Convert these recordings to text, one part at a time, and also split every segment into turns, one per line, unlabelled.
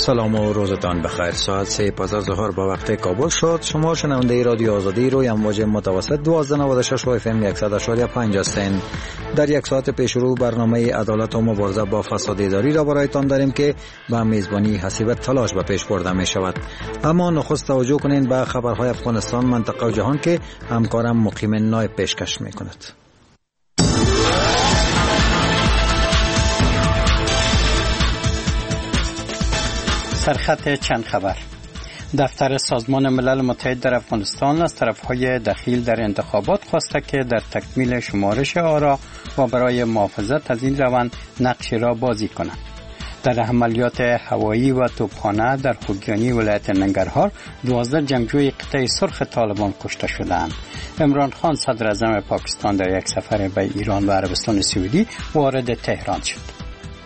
سلام و روزتان بخیر. ساعت 3:15 ظهر با وقت کابل شد. شما شنونده رادیو آزادی روی امواج متوسط 1296 و اف ام 100.5 هستند. در یک ساعت پیش رو برنامه عدالت و مبارزه با فساد اداری را برایتان داریم که با میزبانی حسیب تلاش به پیش برده می شود. اما نخست توجه کنین به خبرهای افغانستان، منطقه و جهان که همکارم مقیم نایب پیشکش می کند.
سرخط چند خبر. دفتر سازمان ملل متحد در افغانستان از طرفهای دخیل در انتخابات خواسته که در تکمیل شمارش آرا و برای محافظت از این روند نقشی را بازی کنند. در عملیات هوایی و توپخانه در خوگیانی ولایت ننگرهار 12 جنگجوی قطعه سرخ طالبان کشته شدند. عمران خان صدر اعظم پاکستان در یک سفر به ایران و عربستان سعودی وارد تهران شد.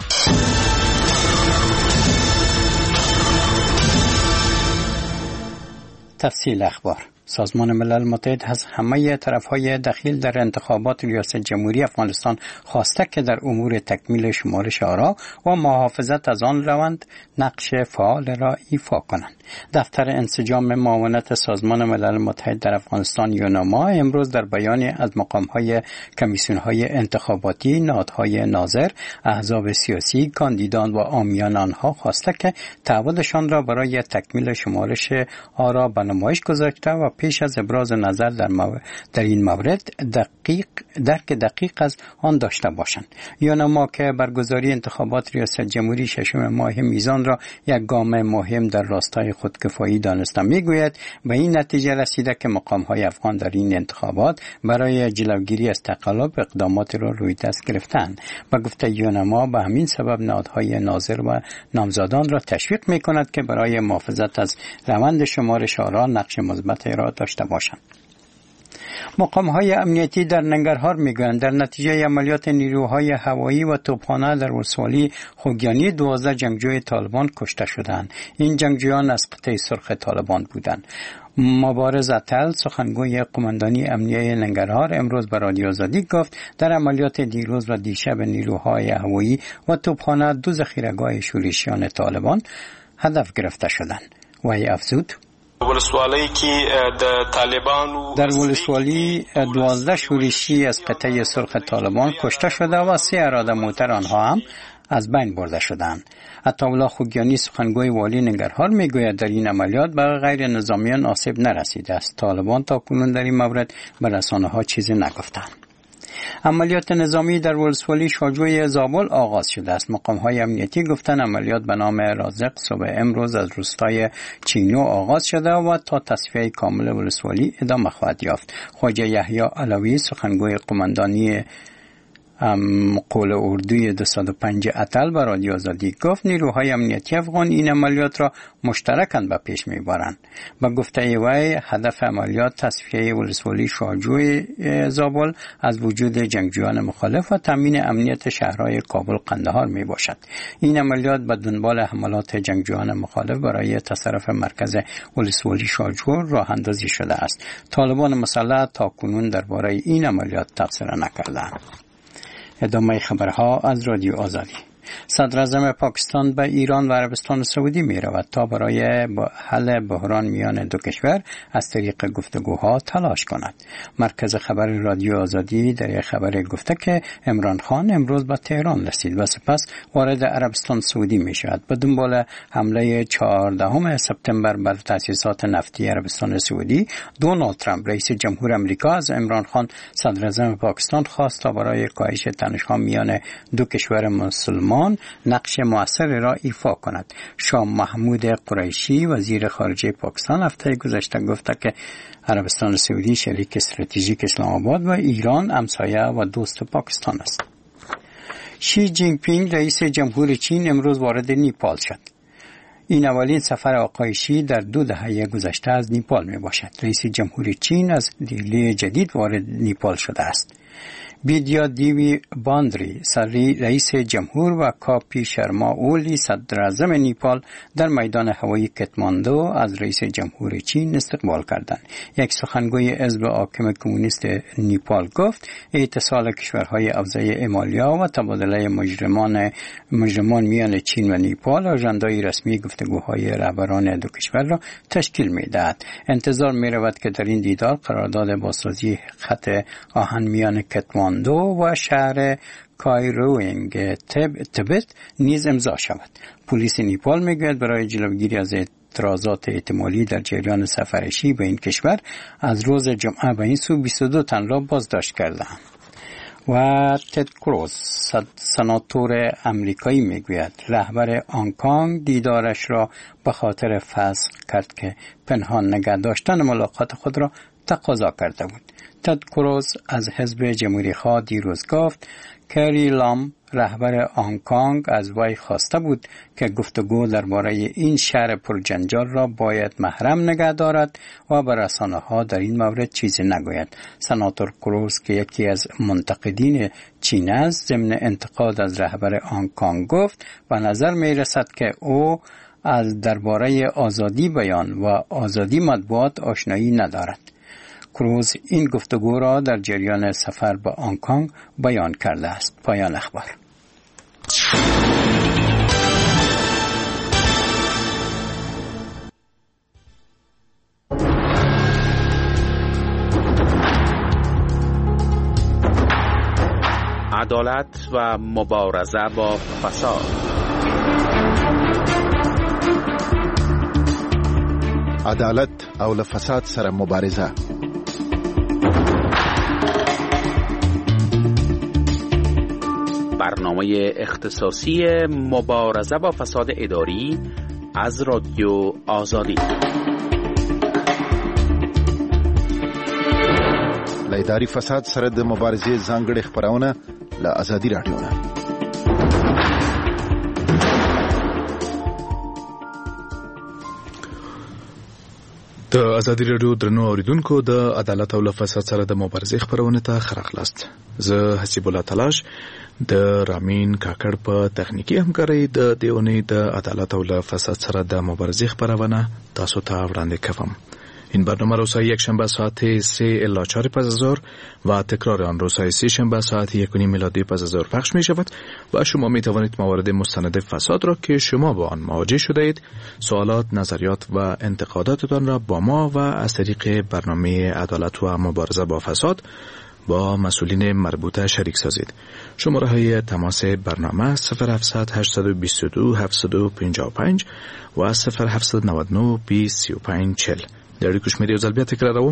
تفصیل اخبار. سازمان ملل متحد از همه طرفهای دخیل در انتخابات ریاست جمهوری افغانستان خواسته که در امور تکمیل شمارش آرا و محافظت از آن روند نقش فعال را ایفا کنند. دفتر انسجام معاونت سازمان ملل متحد در افغانستان یوناما امروز در بیانی از مقامهای کمیسیون‌های انتخاباتی، نهادهای ناظر، احزاب سیاسی، کاندیدان و عامیان آنها خواسته که تعهدشان را برای تکمیل شمارش آرا به نمایش گذاشته و پیش از ابراز نظر در این مورد درک دقیق از آن داشته باشند. یوناما که برگزاری انتخابات ریاست جمهوری 6 ماه میزان را یک گام مهم در راستای خودکفایی دانسته میگوید به این نتیجه رسیده که مقام‌های افغان در این انتخابات برای جلوگیری از تقلب اقدامات را روی دست گرفتند. به گفته یوناما به همین سبب نهادهای ناظر و نامزدان را تشویق می‌کند که برای محافظت از روند شمارش آرا نقش مثبت را داشته باشند. مقام‌های امنیتی در ننگرهار میگویند در نتیجه عملیات نیروهای هوایی و توپخانه در ولسوالی خوگیانی 12 جنگجوی طالبان کشته شدند. این جنگجویان از قطعه سرخ طالبان بودند. مبارز اتل سخنگوی قماندانی امنیه ننگرهار امروز به رادیو آزادی گفت در عملیات دیروز و دیشب نیروهای هوایی و توپخانه 2 ذخیره‌گاه شورشیان طالبان هدف گرفته شدند. وی افزود
ولسوالی که
در ولسوالی 12 شورشی از قطعه سرخ طالبان کشته شده و 3 اراده موتر آنها هم از بین برده شدند. عطاالله خوگیانی سخنگوی والی ننگرهار میگوید در این عملیات به غیر نظامیان آسیب نرسیده است. طالبان تا کنون در این مورد به رسانه‌ها چیزی نگفتند. عملیات نظامی در ولسوالی شاجوی زابل آغاز شده است. مقام‌های امنیتی گفتند عملیات به نام رازق صبح امروز از روستای چینو آغاز شده و تا تصفیه کامل ولسوالی ادامه خواهد یافت. خواجه یحیی علوی سخنگوی قماندانی قول اردوی 205 اتل به رادیو آزادی گفت نیروهای امنیتی افغان این عملیات را مشترکاً به پیش میبرند. به گفته وی هدف عملیات تصفیه ولسوالی شاجوی زابل از وجود جنگجویان مخالف و تامین امنیت شهرهای کابل قندهار می باشد. این عملیات به دنبال حملات جنگجویان مخالف برای تصرف مرکز ولسوالی شاجو راه اندازی شده است. طالبان مسلح تا کنون درباره این عملیات تبصره نکردند. ادامه خبرها از رادیو آزادی. صدر اعظم پاکستان به ایران و عربستان سعودی می رود تا برای حل بحران میان دو کشور از طریق گفتگوها تلاش کند. مرکز خبر رادیو آزادی در یک خبر گفته که عمران خان امروز به تهران رسید و سپس وارد عربستان سعودی می شود. به دنبال حمله 14 سپتامبر بر تأسیسات نفتی عربستان سعودی، دونالد ترامپ رئیس جمهور آمریکا از عمران خان صدر اعظم پاکستان خواست تا برای کاهش تنش‌ها میان دو کشور مسلمان نقش مؤثری را ایفا کند. شاه محمود قریشی وزیر خارجه پاکستان هفته گذشته گفته که عربستان سعودی شریک استراتژیک اسلام آباد و ایران همسایه و دوست پاکستان است. شی جین پینگ رئیس جمهور چین امروز وارد نیپال شد. این اولین سفر آقای شی در 2 دهه گذشته از نیپال می باشد. رئیس جمهور چین از دهلی جدید وارد نیپال شده است. بیدیا دیوی باندری رئیس جمهور و کاپی شرما اولی صدر اعظم نیپال در میدان هوایی کتماندو از رئیس جمهور چین استقبال کردند. یک سخنگوی حزب حاکم کمونیست نیپال گفت اتصال کشورهای حوزه ایمالیا و تبادله مجرمان میان چین و نیپال آژندای رسمی گفتگوهای رهبران دو کشور را تشکیل می‌دهد. انتظار می‌رود که در این دیدار قرارداد بازسازی خط آهن میان کتماندو و شهر کایروینگ تبت نیز امضا شود. پلیس نیپال میگوید برای جلوگیری از اعتراضات احتمالی در جریان سفرشی به این کشور از روز جمعه به این سو 22 تن را بازداشت کردند. و تد کروز سناتور امریکایی میگوید رهبر هنگ کنگ دیدارش را به خاطر فسخ کرد که پنهان نگه داشتن ملاقات خود را تقاضا کرده بود. تد کروز از حزب جمهوری خواه دیروز گفت کری لام رهبر هنگ کنگ از وی خواسته بود که گفتگو درباره این شهر پرجنجال را باید محرم نگه دارد و به رسانه‌ها در این مورد چیزی نگوید. سناتور کروز که یکی از منتقدین چین است ضمن انتقاد از رهبر هنگ کنگ گفت و نظر می رسد که او از درباره آزادی بیان و آزادی مطبوعات آشنایی ندارد. کروز این گفتگو را در جریان سفر به هنگ کنگ بیان کرده است. پایان اخبار.
عدالت و مبارزه با فساد.
عدالت او له فساد سره مبارزه.
برنامه اختصاصی مبارزه با فساد اداری از رادیو آزادی.
له اداري فساد سره د مبارزې ځانګړي خبرونه له آزادي رادیو نه.
د آزادي رادیو درنو اوریدونکو د عدالت او فساد سره د مبارزې خبرونه ته خراخلاست. زه حسیب الله تلاش د رامین کاکړ په تخنیکی همکاري د دیونی د عدالت او فساد سره د مبارزې خبرونه تاسو ته وړاندې کوم. این برنامه روزهای یک شنبه ساعت 3 الی 4 پس از ظهر و تکرار آن روزهای سه شنبه ساعت 1 میلادی پس از ظهر پخش می شود و شما می توانید موارد مستند فساد را که شما با آن مواجه شده اید سوالات، نظریات و انتقاداتتان را با ما و از طریق برنامه عدالت و مبارزه با فساد با مسئولین مربوطه شریک سازید. شماره های تماس برنامه 0700 822 755 و 0799 2035 40. د اړیکو شمیرې یو ځل بیا تکراروم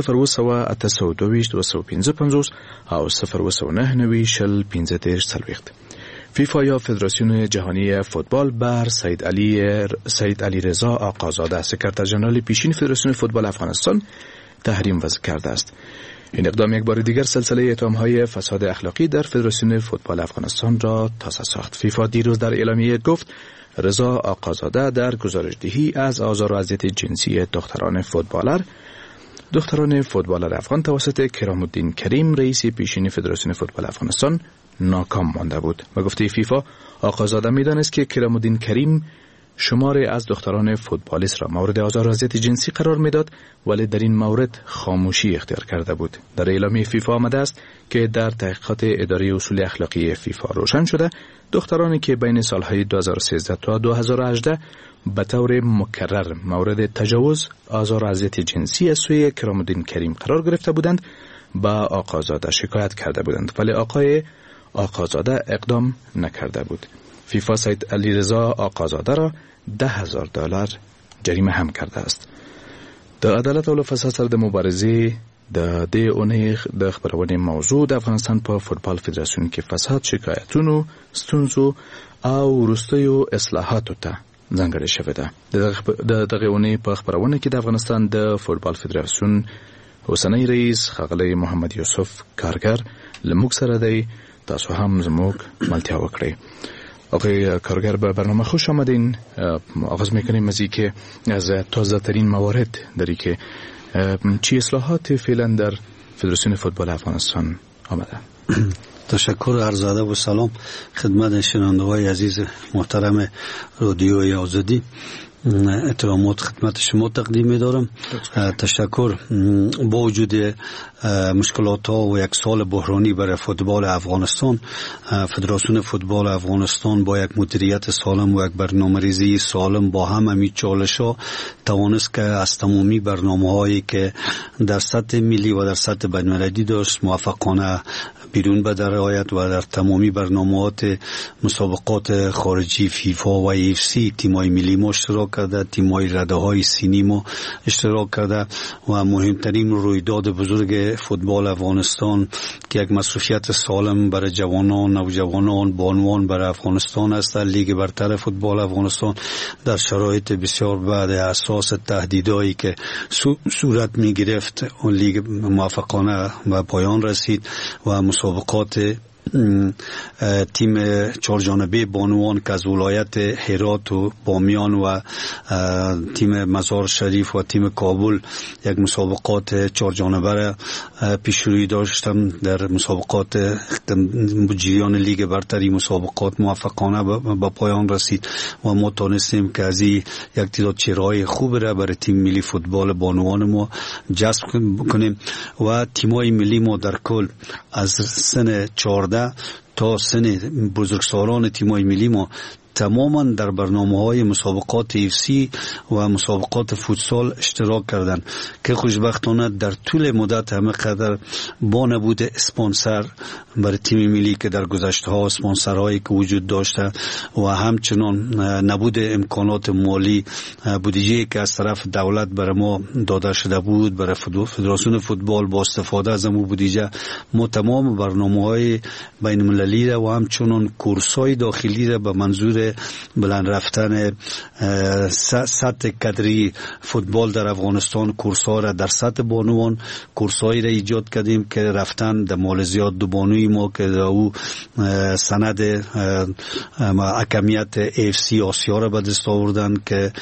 02882 او 02990 فیفا یا فدراسیون جهانی فوتبال بر سید علی رضا آقازاده سکرتر ژنرال پیشین فدراسیون فوتبال افغانستان تحریم وضع کرده است. این اقدام یک بار دیگر سلسله اتهام‌های فساد اخلاقی در فدراسیون فوتبال افغانستان را تازه ساخت. فیفا دیروز در اعلامیه گفت رضا آقازاده در گزارشدهی از آزار و اذیت جنسی دختران فوتبالر افغان توسط کرام الدین کریم رئیس پیشین فدراسیون فوتبال افغانستان ناکام مانده بود و گفته فیفا آقازاده می‌دانست که کرام الدین کریم شماری از دختران فوتبالیست را مورد آزار و اذیت جنسی قرار میداد ولی در این مورد خاموشی اختیار کرده بود. در اعلامیه فیفا آمده است که در تحقیقات اداره اصول اخلاقی فیفا روشن شده دخترانی که بین سالهای 2013 تا 2018 به طور مکرر مورد تجاوز، آزار و اذیت جنسی از سوی کرام الدین کریم قرار گرفته بودند با آقازاده شکایت کرده بودند ولی آقای آقازاده اقدام نکرده بود. فیفا سید علی رضا آقازاده را $10,000 جریمه هم کرده است. د عدالت او فساد سره د مبارزې د دې اونۍ د خبرونې موضوع د افغانستان په فوتبال فدراسیون کې فساد، شکایتونو، ستونزو او وروستیو اصلاحاتو ته ځانګړې شوې ده. د دغه اونۍ په خبرونه کې د افغانستان د فوتبال فدراسیون اوسنی رئیس ښاغلی محمد یوسف کارګر له موږ سره دی. تاسو هم زموږ ملتیا وکړئ. آقای کارگر به برنامه خوش آمدین. آغاز میکنیم از اینکه از تازه ترین موارد داری که چی اصلاحات فعلا در فدراسیون فوتبال افغانستان آمده.
تشکر عرض ادب و سلام خدمت شنونده‌های عزیز محترم رادیوی آزادی. احترامات خدمت شما تقدیم می‌دارم. تشکر. با وجود مشکلات ها و یک سال بحرانی برای فوتبال افغانستان، فدراسیون فوتبال افغانستان با یک مدیریت سالم و یک برنامه‌ریزی سالم با همین چالش‌ها توانست که از تمامی برنامه‌هایی که در سطح ملی و در سطح بین‌المللی داشت موفقانه بیرون به درآید و در تمامی برنامه‌ات مسابقات خارجی فیفا و UFC تیم‌های ملی ما اشتراک کرده، تیم‌های رده‌های سینی ما اشتراک کرده و مهمترین رویداد بزرگ فوتبال افغانستان که یک مصروفیت سالم برای جوانان، نوجوانان، بانوان برای افغانستان است، لیگ برتر فوتبال افغانستان در شرایط بسیار بعد اساس تهدیدایی که صورت می گرفت اون لیگ موفقانه به پایان رسید و مسابقات تیم چهارجانبه بانوان که از ولایت هرات و بامیان و تیم مزار شریف و تیم کابل یک مسابقات چهارجانبه را پیشروی داشتم در مسابقات جریان لیگ برتری مسابقات موفقانه به پایان رسید و ما تونستیم که از یک تعداد چهره‌های خوب را برای تیم ملی فوتبال بانوان ما جذب کنیم و تیم‌های ملی ما در کل از سن 14 تا سن بزرگسالان تیم‌های ملی ما تماما در برنامه‌های مسابقات UFC و مسابقات فوتسال اشتراک کردند که خوشبختانه در طول مدت همه قدر با نبود اسپانسر برای تیم ملی که در گذشته‌ها اسپانسرهایی که وجود داشته و همچنان نبود امکانات مالی بودجه‌ای که از طرف دولت برای ما داده شده بود برای فدراسیون فوتبال با استفاده از اون بودجه ما تمام برنامه‌های بین‌المللی را و همچنان کورس‌های داخلی را به منظور بلند رفتن سطح کادری فوتبال در افغانستان کورس‌ها را در سطح بانوان کورس‌هایی را ایجاد کردیم که رفتن در مالزیات دو بانوی ما که او سند حکمیت AFC آسیا را به دست آوردن که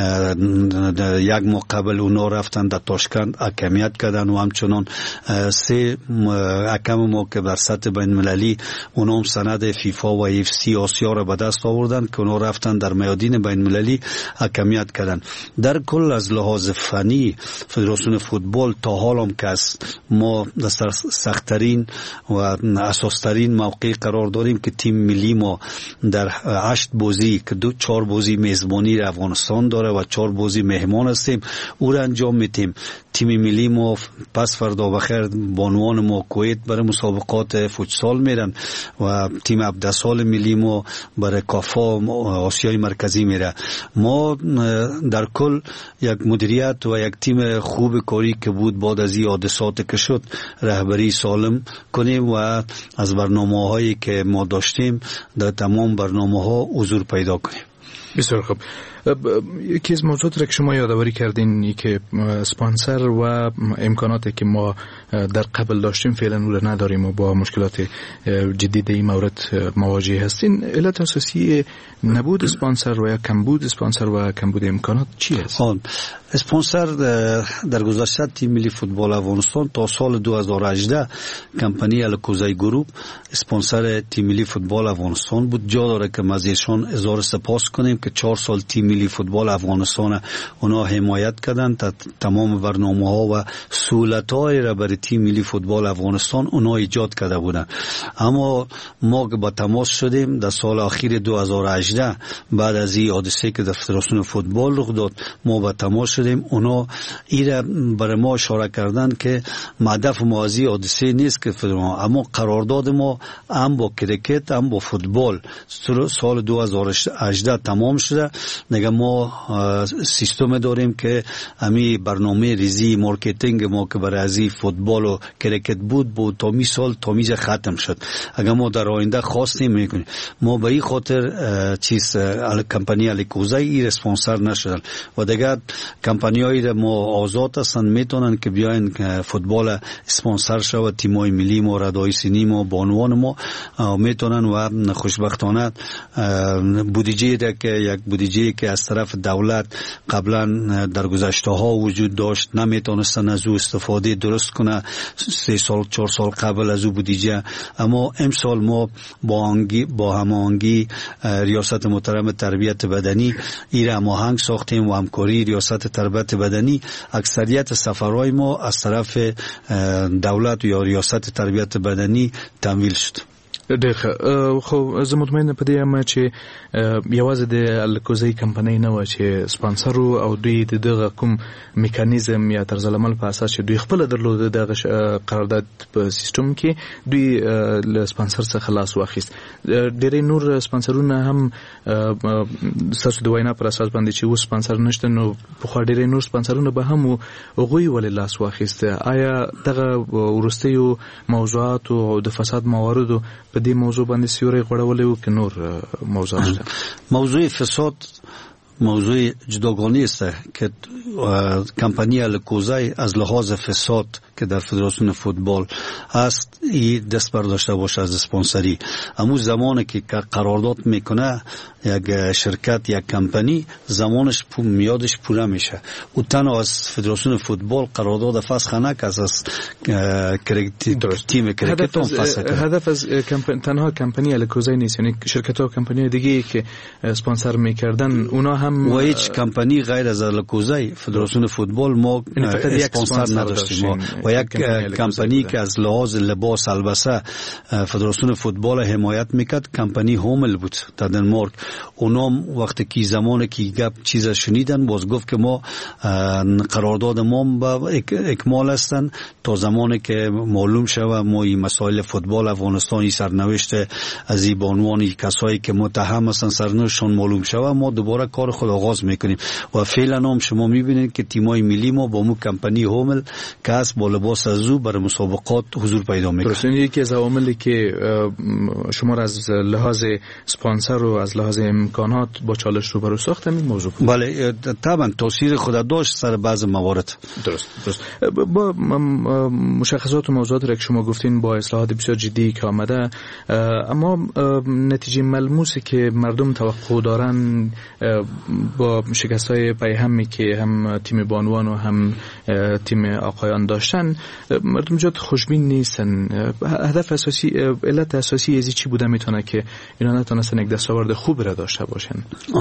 یک ماه قبل اونا رفتن در تاشکند حکمیت کردن و همچنان سه حکم ما که بر سطح بین‌المللی اونا هم سند فیفا و AFC آسیا را به دست آوردن که اونا رفتن در میادین بین‌المللی حکمیت کردن. در کل از لحاظ فنی فدراسیون فوتبال تا حال هم که ما در سخت‌ترین و اساس‌ترین موقع قرار داریم که تیم ملی ما در 8 بازی که 4 بازی میزبانی را افغانستان داره و 4 بازی مهمان هستیم او را انجام میدیم. تیم ملی ما پس فردا بخیر بانوان ما کویت برای مسابقات فوتسال میرن و تیم عبدالسال ملی ما برای کافا آسیای مرکزی میره. ما در کل یک مدیریت و یک تیم خوب کاری که بود بعد از این حادثات که شد رهبری سالم کنیم و از برنامه‌هایی که ما داشتیم در تمام برنامه‌ها حضور پیدا کنیم.
بسیار خوب. یکی از موضوعاتی را که شما یادآوری کردین این که اسپانسر و امکاناتی که ما در قبل داشتیم فعلا اون را نداریم و با مشکلات جدی در این مورد مواجه هستین. علت اساسی نبود اسپانسر و یا کمبود اسپانسر و کمبود امکانات چی است؟
اسپانسر در گذشته تیم ملی فوتبال افغانستان تا سال 2018 کمپانی الکوزای گروپ اسپانسر تیم ملی فوتبال افغانستان بود. جا داره که از ایشان اظهار سپاس کنیم که 4 سال تیم ملی فوتبال افغانستان اونا حمایت کردن تا تمام برنامه‌ها و سهولت‌های را برای تیم ملی فوتبال افغانستان اونا ایجاد کرده بودن. اما ما که با تماس شدیم در سال اخیر 2018 بعد از این حادثه که در فدراسیون فوتبال رخ داد ما با تماس شدیم اونا ایره برای ما اشاره کردن که هدف ما از این حادثه نیست که اما قرارداد ما هم با کرکت هم با فوتبال سال 2018 تمام شده. نگه ما سیستم داریم که همی برنامه ریزی مارکتینگ ما که برای ازی فوتبال و کرکت بود تا می سال تا میجا ختم شد. اگر ما در آینده خواستیم میکنیم ما به این خاطر کمپانی الکوزای ای اسپانسر نشدن و دیگر کمپانیایی را ما آزاد هستند میتونن که بیاین فوتبال اسپانسر شود. تیمای ملی ما ردای سینی ما بانوان ما میتونن و خوشبختانه بودجه را که یک بودجه که از طرف دولت قبلا در گذشته ها وجود داشت، نمیتونستن از او استفاده درست کنه 3 سال 4 سال قبل از او بودجه. اما امسال ما با هماهنگی ریاست محترم تربیت بدنی ایره هماهنگ ساختیم و همکاری ریاست تربیت بدنی اکثریت سفرهای ما از طرف دولت یا ریاست تربیت بدنی تمویل شد.
خو زه مطمئن په دې یم چې یوازې د الکوزي کمپنۍ نه و چې سپانسر او دوی دغه کوم میکانیزم یا طرز عمل په اساس چې دوی خپل درلود دغه قرارداد په سیستم کې دوی له سپانسر څخه خلاص واخیست. ډېری نور سپانسرونه هم تاسو د وینا پر اساس باندې چې و سپانسر نشته نو په خو ډېری نور سپانسرونه به هم غوي ولې لاس واخیست. آیا دغه ورستیو موضوعات او د فساد مواردو په دې موضوع باندې سیوري غوړولې و که نور موضوع شته؟
موضوع فساد موضوع جداگانه است که کمپانی الکوزای از لحاظ فساد که در فدراسیون فوتبال است این دست برداشته باشه از اسپانسری. اما زمانی که قرارداد میکنه یک شرکت یک کمپانی زمانش میادش پوره میشه و تنها از فدراسیون فوتبال قرارداد فسخ نکرد از تیم کرکت هم فسخ کرد.
هدف از تنها کمپانی الکوزای نیست، یعنی شرکت ها و کمپانی دیگه که اسپانسر میکردن اونا هم
و هیچ کمپانی غیر از الکوزای فدراسیون فوتبال ما اسپانسر نداشتیم و یک کمپانی که از لحاظ لباس البسه فدراسیون فوتبال حمایت میکرد کمپانی هومل بود در دنمارک. اونام وقتی که زمانی که گپ چیز شنیدن باز گفت که ما قرارداد ما با اکمال هستن تا زمانی که معلوم شود ما این مسائل فوتبال افغانستانی سرنوشت از این بانوان کسایی که متهم هستن سرنوشتشون معلوم شود ما دوباره کار خود آغاز میکنیم و فعلا هم شما میبینید که تیمای ملی ما با مو کمپانی هومل که است با لباس ازو برای مسابقات حضور پیدا میکنه.
درست، این یکی از عواملی که شما را از لحاظ اسپانسر و از لحاظ امکانات با چالش روبرو ساخت این موضوع.
بله طبعا تاثیر خود داشت سر بعض موارد.
درست. با مشخصات و موضوعات را که شما گفتین با اصلاحات بسیار جدی که آمده، اما نتیجه ملموسی که مردم توقع دارن با شکست‌های پیهمی که هم تیم بانوان و هم تیم آقایان داشتن مردم جد خوشبین نیستن. هدف اساسی علت اساسی ازی چی بوده میتونه که اینا نتونستن یک دستاورد خوب را داشته باشن؟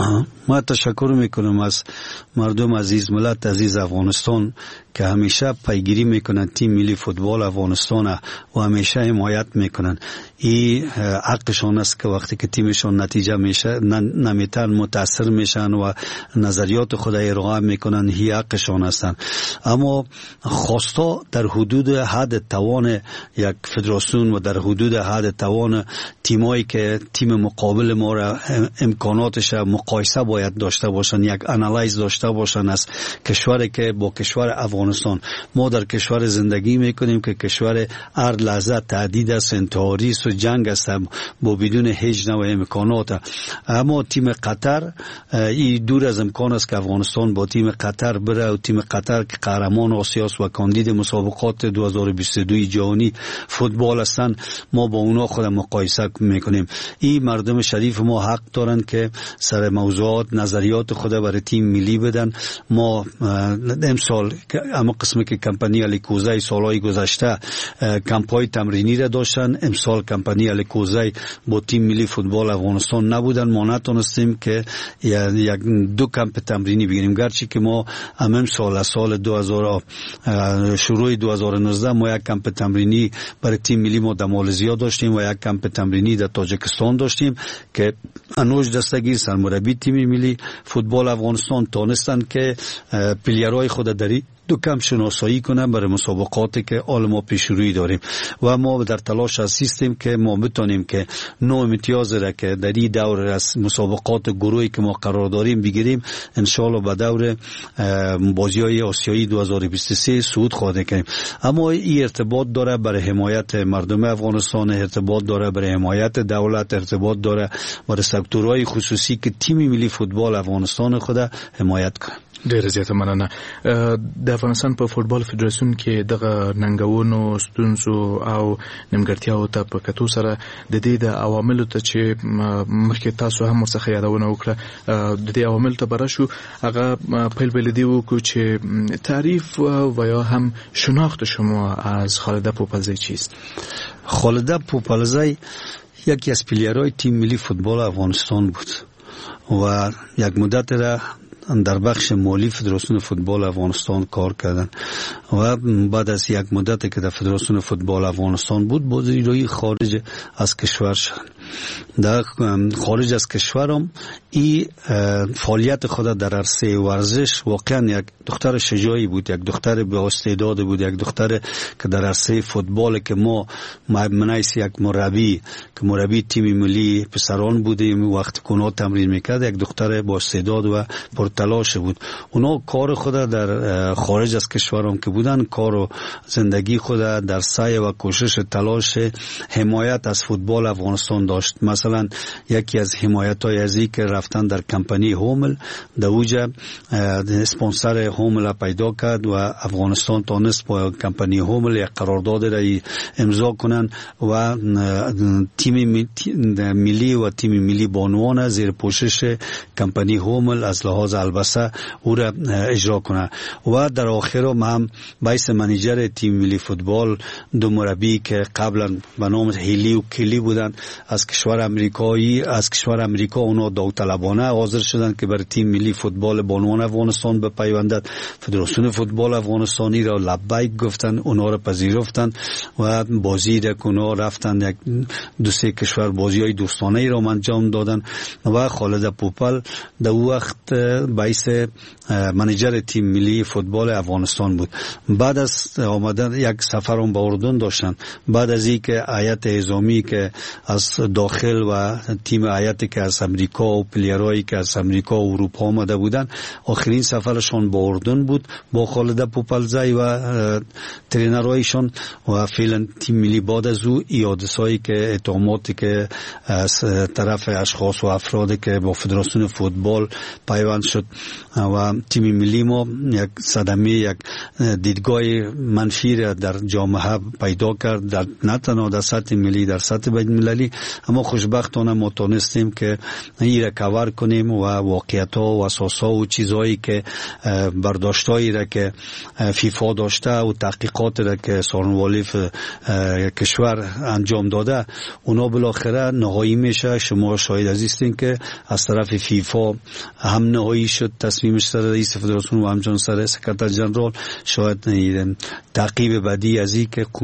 ما تشکر میکنم از مردم عزیز، ملت عزیز افغانستان که همیشه پیگیری میکنن تیم ملی فوتبال افغانستان و همیشه حمایت میکنن. این حقشون است که وقتی که تیمشون نتیجه میشه نمیتن متاثر میشن و نظریات خود ارائه میکنن، هی حقشون هستن. اما خواستا در حدود حد توان یک فدراسیون و در حدود حد توان تیمایی که تیم مقابل ما را امکاناتش مقایسه باید داشته باشن، یک انالایز داشته باشن از کشوری که با کشور افغانستان. ما در کشور زندگی میکنیم که کشور هر لحظه تهدید است، انتحاری است و جنگ است با بدون هیچ نوع امکانات. اما تیم قطر این دور از امکان است که افغانستان با تیم قطر بره و تیم قطر که قهرمان آسیا و کاندید مسابقات 2022 جهانی فوتبال هستند ما با اونا خود مقایسه میکنیم. این مردم شریف ما حق دارن که سر موضوعات نظریات خود برای تیم ملی بدن. ما امسال اما قسمی که کمپانی الکوزای سالهای گذشته کمپای تمرینی را داشتن، امسال کمپانی الکوزای با تیم ملی فوتبال افغانستان نبودن. ما نتونستیم که یک دو کمپ تمرینی بگیریم، گرچه که ما امسال سال 2000 شروع 2019 ما یک کمپ تمرینی برای تیم ملی ما در مالزیا داشتیم و یک کمپ تمرینی در تاجیکستان داشتیم که انوش دستگیر سرمربی تیم ملی فوتبال افغانستان تونستن که پلیرهای خود داری دو کم شناسایی کنن برای مسابقاتی که حال ما پیش روی داریم و ما در تلاش هستیم که ما بتونیم که نوع امتیاز را که در این دور از مسابقات گروهی که ما قرار داریم بگیریم ان شاء الله به دور بازی‌های آسیایی 2023 صعود خواهد کنیم. اما این ارتباط داره برای حمایت مردم افغانستان، ارتباط داره برای حمایت دولت، ارتباط داره برای سکتورهای خصوصی که تیم ملی فوتبال افغانستان خود حمایت کنه.
ډېر زیات مننه. د افغانستان په فوټبال فدراسیون کې دغه ننګونو ستونزو او نیمګړتیاو ته په کتو سره د دې د عواملو ته چې مخکې تاسو هم ورڅخه یادونه وکړه د دې عواملو ته براشو هغه پیل دی وکړو چې تعریف و یا هم شناخت شما از خالده پوپلزی چیست؟
خالده پوپلزی یکی از پلیرهای تیم ملی فوتبال افغانستان بود و یک مدت را در بخش مالی فدراسیون فوتبال افغانستان کار کردن و بعد از یک مدتی که در فدراسیون فوتبال افغانستان بود بازیگری خارج از کشور شد. در خارج از کشورم این فعالیت خود در عرصه ورزش واقعا یک دختر شجاعی بود، یک دختر با استعداد بود، یک دختر که در عرصه فوتبال که ما منایس یک مربی تیم ملی پسران بودیم وقت کونا تمرین میکرد، یک دختر با استعداد و پرتلاش بود. اونا کار خود در خارج از کشورم که بودن کار و زندگی خود در سعی و کوشش تلاش حمایت از فوتبال افغانستان داشت. مثلا یکی از حمایت‌های ازی که رفتن در کمپانی هومل در اوجا اسپانسر هومل پیدا کرد و افغانستان تونست با کمپانی هومل یک قرارداد را امضا کنن و تیم ملی و تیم ملی بانوان زیر پوشش کمپانی هومل از لحاظ البسه او را اجرا کنه. و در آخر هم باعث منیجر تیم ملی فوتبال دو مربی که قبلا به نام هیلی و کلی بودن از کشور امریکا اونا داوطلبانه حاضر شدند که برای تیم ملی فوتبال بانوان افغانستان بپیوندند. فدراسیون فوتبال افغانستانی را لبیک گفتن، اونا را پذیرفتند و بازی را اونا رفتن یک دو سه کشور بازی‌های دوستانه ای را انجام دادن و خالد پوپل در وقت باعث منیجر تیم ملی فوتبال افغانستان بود. بعد از آمدن یک سفرم به اردن داشتن، بعد از اینکه هیئت نظامی که از داخل و تیم هیئتی که از امریکا و پلیرایی که از امریکا و اروپا آمده بودن آخرین سفرشون به اردن بود با خالد پوپلزی و ترینرایشون و فعلا تیم ملی بعد از او حادثه‌ای که اتهاماتی که از طرف اشخاص و افرادی که با فدراسیون فوتبال پیوند شد و تیم ملی ما یک صدمه یک دیدگاه منفی را در جامعه پیدا کرد، در نه تنها در سطح ملی در سطح بین‌المللی. اما خوشبختانه ما تونستیم که این را کاور کنیم و واقعیت‌ها و اساس‌ها و چیزهایی که برداشتایی را که فیفا داشته و تحقیقات را که سخنوالی کشور انجام داده اونا بالاخره نهایی میشه. شما شاهد هستین که از طرف فیفا هم نهایی شد تصمیمش سر رئیس فدراسیون و همچنان سر سکرتر جنرال. شاید تعقیب بعدی از این که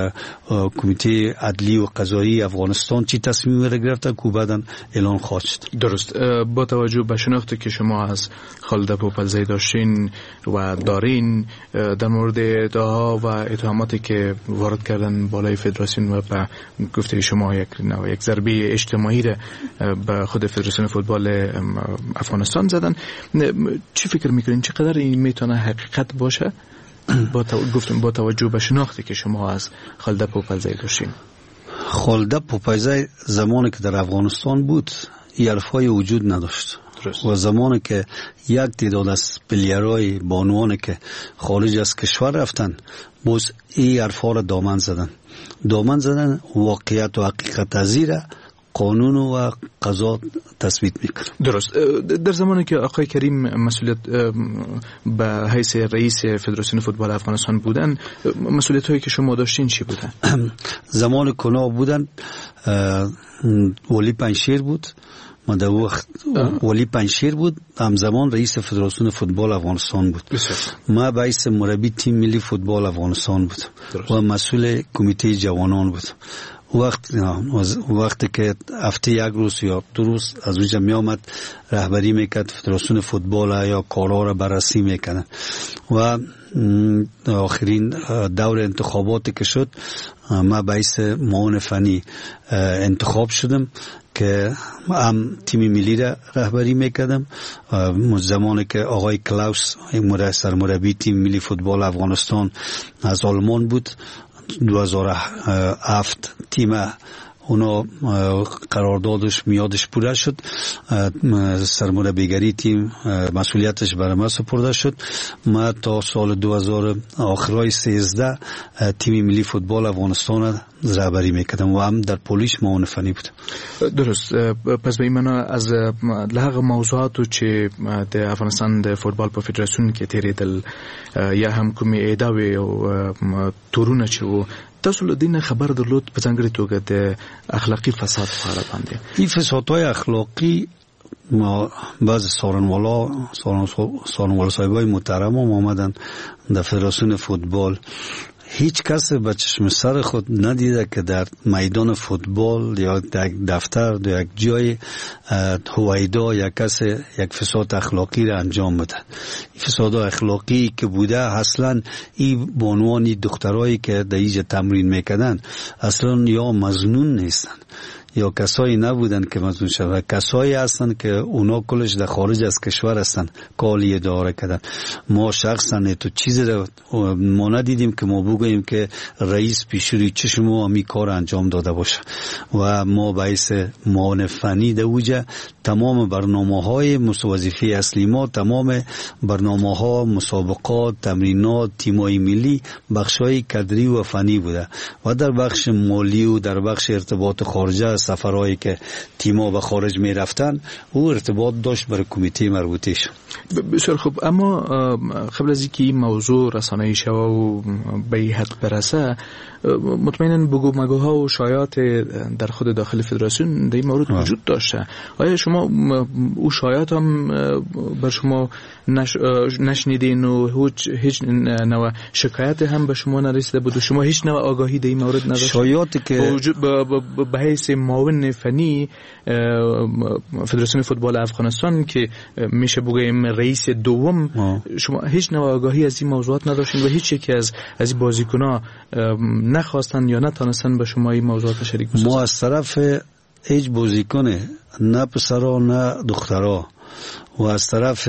کمیته عدلی و قضایی افغانستان چی تصمیم را گرفته که بعداً اعلان خواهد شد.
درست. با توجه به شناختی که شما از خالد پوپلزی داشتین و دارین در مورد ادعاها و اتهاماتی که وارد کردن بالای فدراسیون و به گفته شما یک ضربه اجتماعی را به خود فدراسیون فوتبال افغانستان زدن، چی فکر میکنین چقدر این میتونه حقیقت باشه با توجه به شناختی که شما از خالد پوپلزی داشتین؟
خالد پوپلزی زمانی که در افغانستان بود این حرفای وجود نداشت و زمانی که یک تعداد از پلیرهای بانوانی که خارج از کشور رفتن باز این حرفا را دامن زدن واقعیت و حقیقت ازیره قانون و قضا تثبیت میکنه.
درست. در زمانی که آقای کریم مسئولیت به حیث رئیس فدراسیون فوتبال افغانستان بودن، مسئولیت هایی که شما داشتین چی بودن؟
زمان کنا بودن ولی پنشیر بود، من در وقت ولی پنشیر بود، همزمان رئیس فدراسیون فوتبال افغانستان بود. ما باعث مربی تیم ملی فوتبال افغانستان بود و مسئول کمیته جوانان بود. وقتی که هفته یک روز یا دو روز از اونجا می آمد رهبری میکرد فدراسیون فوتبال یا کارها را بررسی میکردن و آخرین دور انتخاباتی که شد ما باعث معاون فنی انتخاب شدم که هم تیم ملی را رهبری میکردم. زمانی که آقای کلاوس سرمربی تیم ملی فوتبال افغانستان از آلمان بود 2007 تیم اونا قراردادش میادش پوره شد، سرمربیگری تیم مسئولیتش بر ما سپرده شد. ما تا سال 2000 آخرای 13 تیم ملی فوتبال افغانستان رهبری میکردم و هم در پلیس معاون فنی بودم.
درست. پس به این معنا از لحق موضوعاتو چې د افغانستان د فوتبال په فدراسیون کې تیریدل یا هم کومې ادعاوې او تورونه چې وو، تاسو له دې خبر درلود په ځانګړې توګه د اخلاقی فساد په اړه باندې؟
این فسادهای اخلاقی ما بعض سارنوالا صاحبای محترم هم آمدن در فدراسیون فوتبال. هیچ کس به چشم سر خود ندیده که در میدان فوتبال یا در دفتر یا یک جای هویدا یک کس یک فساد اخلاقی را انجام بده. فساد اخلاقی که بوده اصلا این بانوانی دخترایی که در اینجا تمرین میکردن اصلا یا مظنون نیستن یا کسایی نبودن که مظنون شد، کسایی هستن که اونا کلش در خارج از کشور هستن کالی اداره کردن. ما شخصا تو چیزی رو ما ندیدیم که ما بگوییم که رئیس پیشوری چشم ما می کار انجام داده باشه و ما باعث معاون فنی در اوجه تمام برنامه‌های وظیفه اصلی ما، تمام برنامه‌ها، مسابقات، تمرینات، تیم‌های ملی بخش‌های کادری و فنی بوده و در بخش مالی و در بخش ارتباط خارجه سفرهایی که تیم‌ها به خارج می رفتن او ارتباط داشت برای کمیته مربوطه‌اش.
بسیار خوب. اما قبل از اینکه این موضوع رسانه‌ای شود و به این حد برسه، مطمئناً بگو مگوها و شایعات در خود داخل فدراسیون در این مورد وجود داشته. آیا شما او شایعات هم بر شما نشنیدین و هیچ نوع شکایت هم به شما نرسیده بود و شما هیچ نوع آگاهی در این مورد نداشت؟
شایعاتی که
به حیث معاون فنی فدراسیون فوتبال افغانستان که میشه بگیم رئیس دوم، شما هیچ نوع آگاهی از این موضوعات نداشتین و هیچ یکی از این بازیکن‌ها نخواستن یا نتونستن به شما این موضوعات شریک بشن؟
ما از طرف هیچ بازیکن نه پسرا نه دخترا و از طرف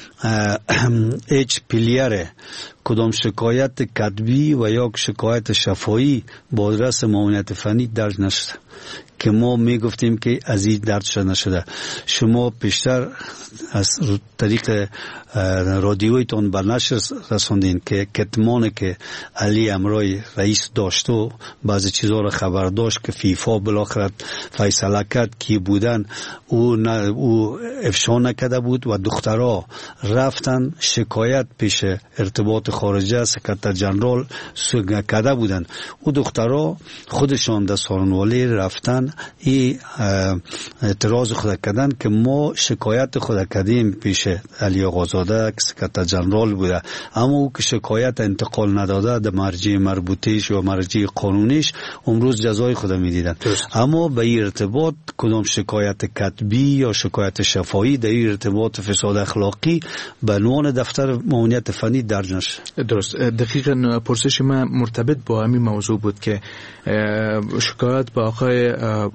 هیچ پلیر کدام شکایت کتبی و یا شکایت شفاهی با آدرس معاونیت فنی درج نشده که ما میگفتیم که از این درد شده نشده. شما پیشتر از طریق رادیویتون بر نشر رساندین که کتمانی که علی امرای رئیس داشت و بعضی چیزها را خبر داشت که فیفا بالاخره فیصله کرد کی بودن او افشا نکرده بود و دخترها رفتن شکایت پیش ارتباط خارجه سکرتر جنرال کرده بودن. او دخترها خودشان در سارنوالی رفتن این اعتراض خود کردن که ما شکایت خود کردیم پیش علی آقازاده که سکرتر جنرال بوده، اما او که شکایت انتقال نداده در مرجع مربوطهش و مرجع قانونیش امروز جزای خود میدیدن. اما به این ارتباط کدام شکایت کتبی یا شکایت شفاهی در این ارتباط فساد اخلاقی به عنوان دفتر معاونیت فنی درج نشد.
درست. دقیقاً پرسش من مرتبط با همین موضوع بود که شکایت به آقای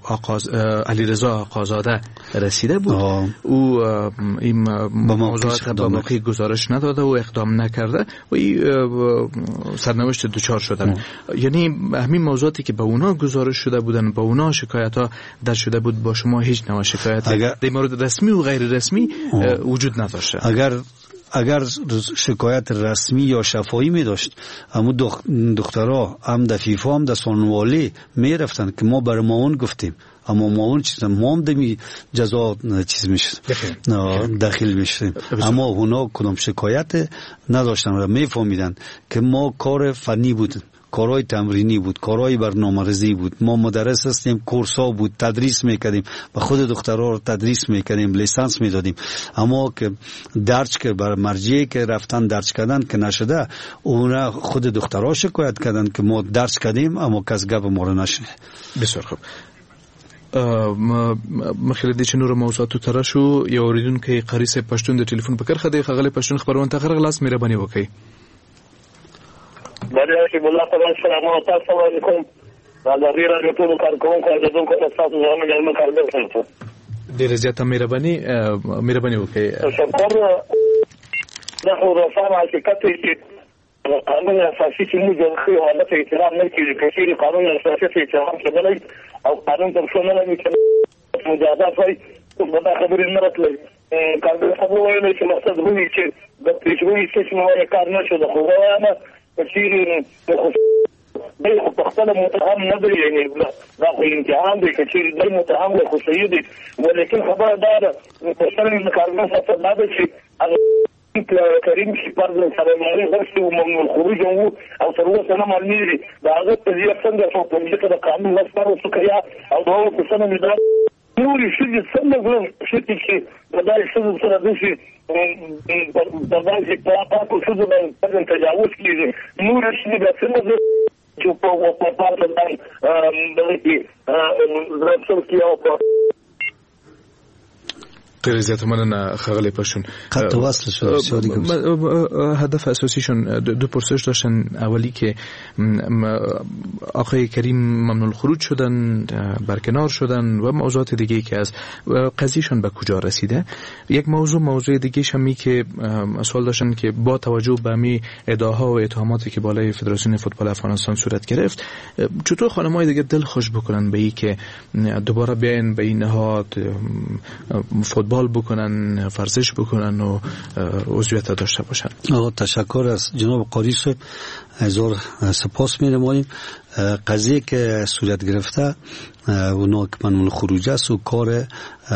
علیرضا آقازاده رسیده بود. او این موضوعات به موقع گزارش نداده و اقدام نکرده و این سرنوشت دچار شدن. یعنی همین موضوعاتی که به اونا گزارش شده بودن، به اونا شکایت ها در شده بود، با شما هیچ نوع شکایت در مورد رسمی و غیر رسمی وجود نداشته؟
اگر شکایت رسمی یا شفاهی می داشت، اما دخترها هم در فیفا هم در سانوالی می رفتن که ما بر معاون گفتیم، اما معاون چیز ما هم دمی جزا چیز میشه داخل میشه، اما اونا کدام شکایت نداشتن و می فهمیدن که ما کار فنی بود، کارهای تمرینی بود، کارهای برنامه‌ریزی بود، ما مدرس هستیم، کورس‌ها بود، تدریس میکردیم و خود دخترها رو تدریس میکردیم، لیسانس میدادیم، اما که درج که بر مرجعی که رفتن درج کردن که نشده، اونا خود دخترها شکایت کردن که ما درج کردیم اما کس گپ ما رو نشنید.
بسیار خوب. مخکې د نور موضوعاتو تر شو یو اوریدونکو قاری صاحب پښتون د ټلیفون په کرخه دی خغلی پښتون خبرونه ته غلاس مهرباني وکړئ.
بریاکي الله تعالی سلام علیکم. راځي راځي ټول کارکونکو کارګردونکو تاسو زموږ ګرمه کارګر
ډیره زیاته مهرباني وکړئ.
شکر. دا خو رسامه حقیقت دی قانون اساسی چې موږ د حالت احترام نه کوي کثیر قانون اساسی ته احترام کوي او قانون تر څو نه لري چې مجازات وي په دا خبرې نه راتلي قانون خبره وایي چې مقصد وایي چې د پیشوي چې کار نشو د خو نه کثیر د خپل متهم نه دی یعنی دا خو امتحان دی کثیر د متهم له خو سید ولیکن خبره دا ده په سره کارونه څه نه ده چې کریم چې پرد سره مالي غوښتي او ممنوع خروج او تر اوسه نه معلومي دي دا هغه په دې څنګه په پولیسو د قانون لپاره وسکیا او دا په سمه نه ده نور شي څنګه چې دا څه سره د شي د باندې په تاسو څه د تجاوز کیږي نور شي د څنګه چې په پاتې باندې راځو کیو په
خیلی زیاد مننه خغلی پشون
خط وصل شد
هدف اساسیشون دو پرسش داشتن اولی که آقای کریم ممنوع الخروج شدن برکنار شدن و موضوعات دیگه که از قضیهشون به کجا رسیده. یک موضوع دیگه شمی که سوال داشتن که با توجه به می ادعاها و اتهاماتی که بالای فدراسیون فوتبال افغانستان صورت گرفت چطور خانم‌های دیگه دل خوش بکنن به این که دوباره بیاین به این نهاد فوتبال بکنن ورزش بکنن و عضویت داشته باشن.
تشکر از جناب قاری صاحب، هزار سپاس می‌نماییم. قضیه که صورت گرفته اونا که ممنوع خروج است و کار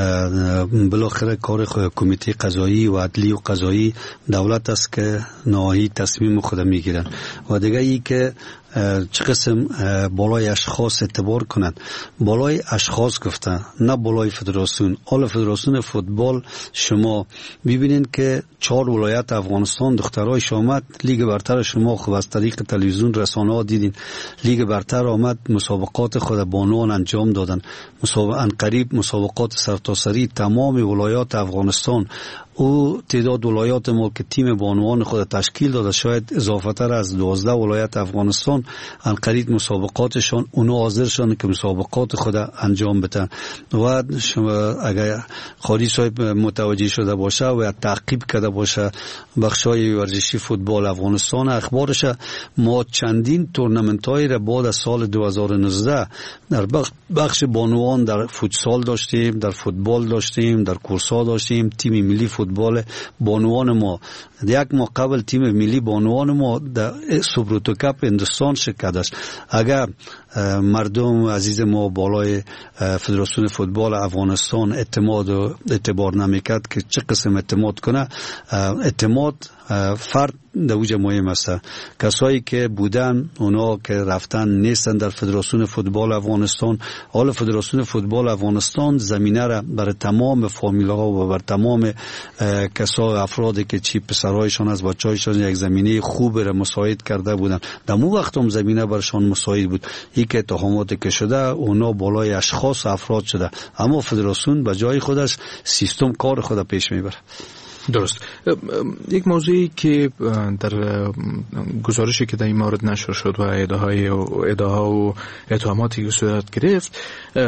بالاخره کار کمیته قضایی و عدلی و قضایی دولت است که نهایی تصمیم خود میگیرن و دیگه ای که چه قسم بالای اشخاص اعتبار کنند. بالای اشخاص گفتن نه بالای فدراسیون. حالا فدراسیون فوتبال شما ببینین که 4 ولایت افغانستان دخترایش آمد لیگ برتر، شما خب از طریق تلویزیون رسانه ها دیدین لیگ برتر آمد مسابقات خود بانوان انجام دادن. قریب مسابقات سرتاسری تمام ولایات افغانستان او تعداد ولایات ما که تیم بانوان خود تشکیل داده شاید اضافه تر از 12 ولایت افغانستان قریب مسابقاتشان اونا حاضر شدن که مسابقات خود انجام بدن و اگر خاری صاحب متوجه شده باشه و تعقیب کرده باشه بخشای ورزشی فوتبال افغانستان اخبارش ما چندین تورنمنت‌های را بعد از سال 2019 در بخش بانوان در فوتسال داشتیم، در فوتبال داشتیم، در کورسا داشتیم. تیم ملی فوتبال بانوان ما یک ماه قبل تیم ملی بانوان ما در سوبروتو کپ هندوستان شرکت داشت. اگر مردم عزیز ما بالای فدراسیون فوتبال افغانستان اعتماد و اعتبار نمیکرد که چه قسم اعتماد کنه، اعتماد فرد در اوج مهم است. کسایی که بودن اونا که رفتن نیستن در فدراسیون فوتبال افغانستان. حالا فدراسیون فوتبال افغانستان زمینه را برای تمام فامیل‌ها و بر تمام کسای افرادی که چی پسرایشان از بچه‌هایشان یک زمینه خوب را مساعد کرده بودن. در اون وقت هم زمینه برشان مساعد بود. یک اتهاماتی که شده اونا بالای اشخاص افراد شده، اما فدراسیون به جای خودش سیستم کار خود پیش میبره.
درست. یک موضوعی که در گزارشی که در این مورد نشر شد و ادعاها و اتهاماتی که صورت گرفت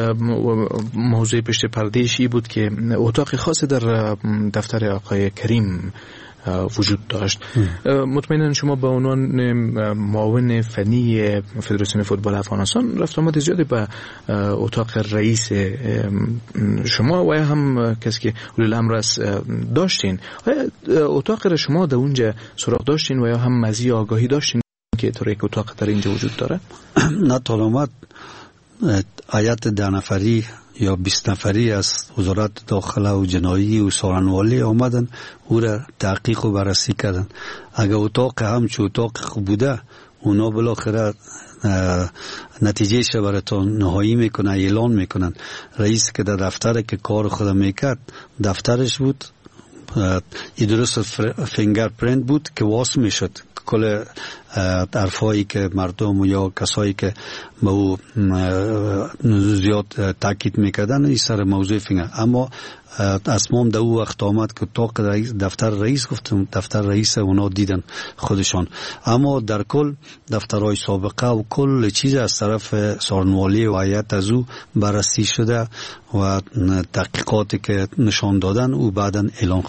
موضوع پشت پرده‌ای بود که اتاق خاص در دفتر آقای کریم وجود داشت. مطمئنا شما به عنوان معاون فنی فدراسیون فوتبال افغانستان رفت آمد زیادی به اتاق رئیس شما و هم کسی که اولی الامر است داشتین. اتاق را شما در اونجا سراغ داشتین و یا هم مزی آگاهی داشتین که طور یک اتاق در اینجا وجود داره؟
نه تا آمد هیئت 10 نفری یا 20 نفری از وزارت داخله و جنایی و سارنوالی آمدن او را تحقیق و بررسی کردن. اگر اتاق همچون اتاق خوب بوده اونا بالاخره نتیجهش براتون نهایی میکنن، اعلان میکنن. رئیس که در دفتر که کار خود میکرد دفترش بود، این درست فینگر پرینت بود که واسه میشد کل حرفایی که مردم یا کسایی که به او زیاد تاکید میکردن این سر موضوع فینگر. اما اسمام در او وقت آمد که اتاق دفتر رئیس گفتم دفتر رئیس اونا دیدن خودشان. اما در کل دفترهای سابقه و کل چیز از طرف سارنوالی و هیئت از او بررسی شده و تحقیقاتی که نشان دادن او بعداً اعلان خواهد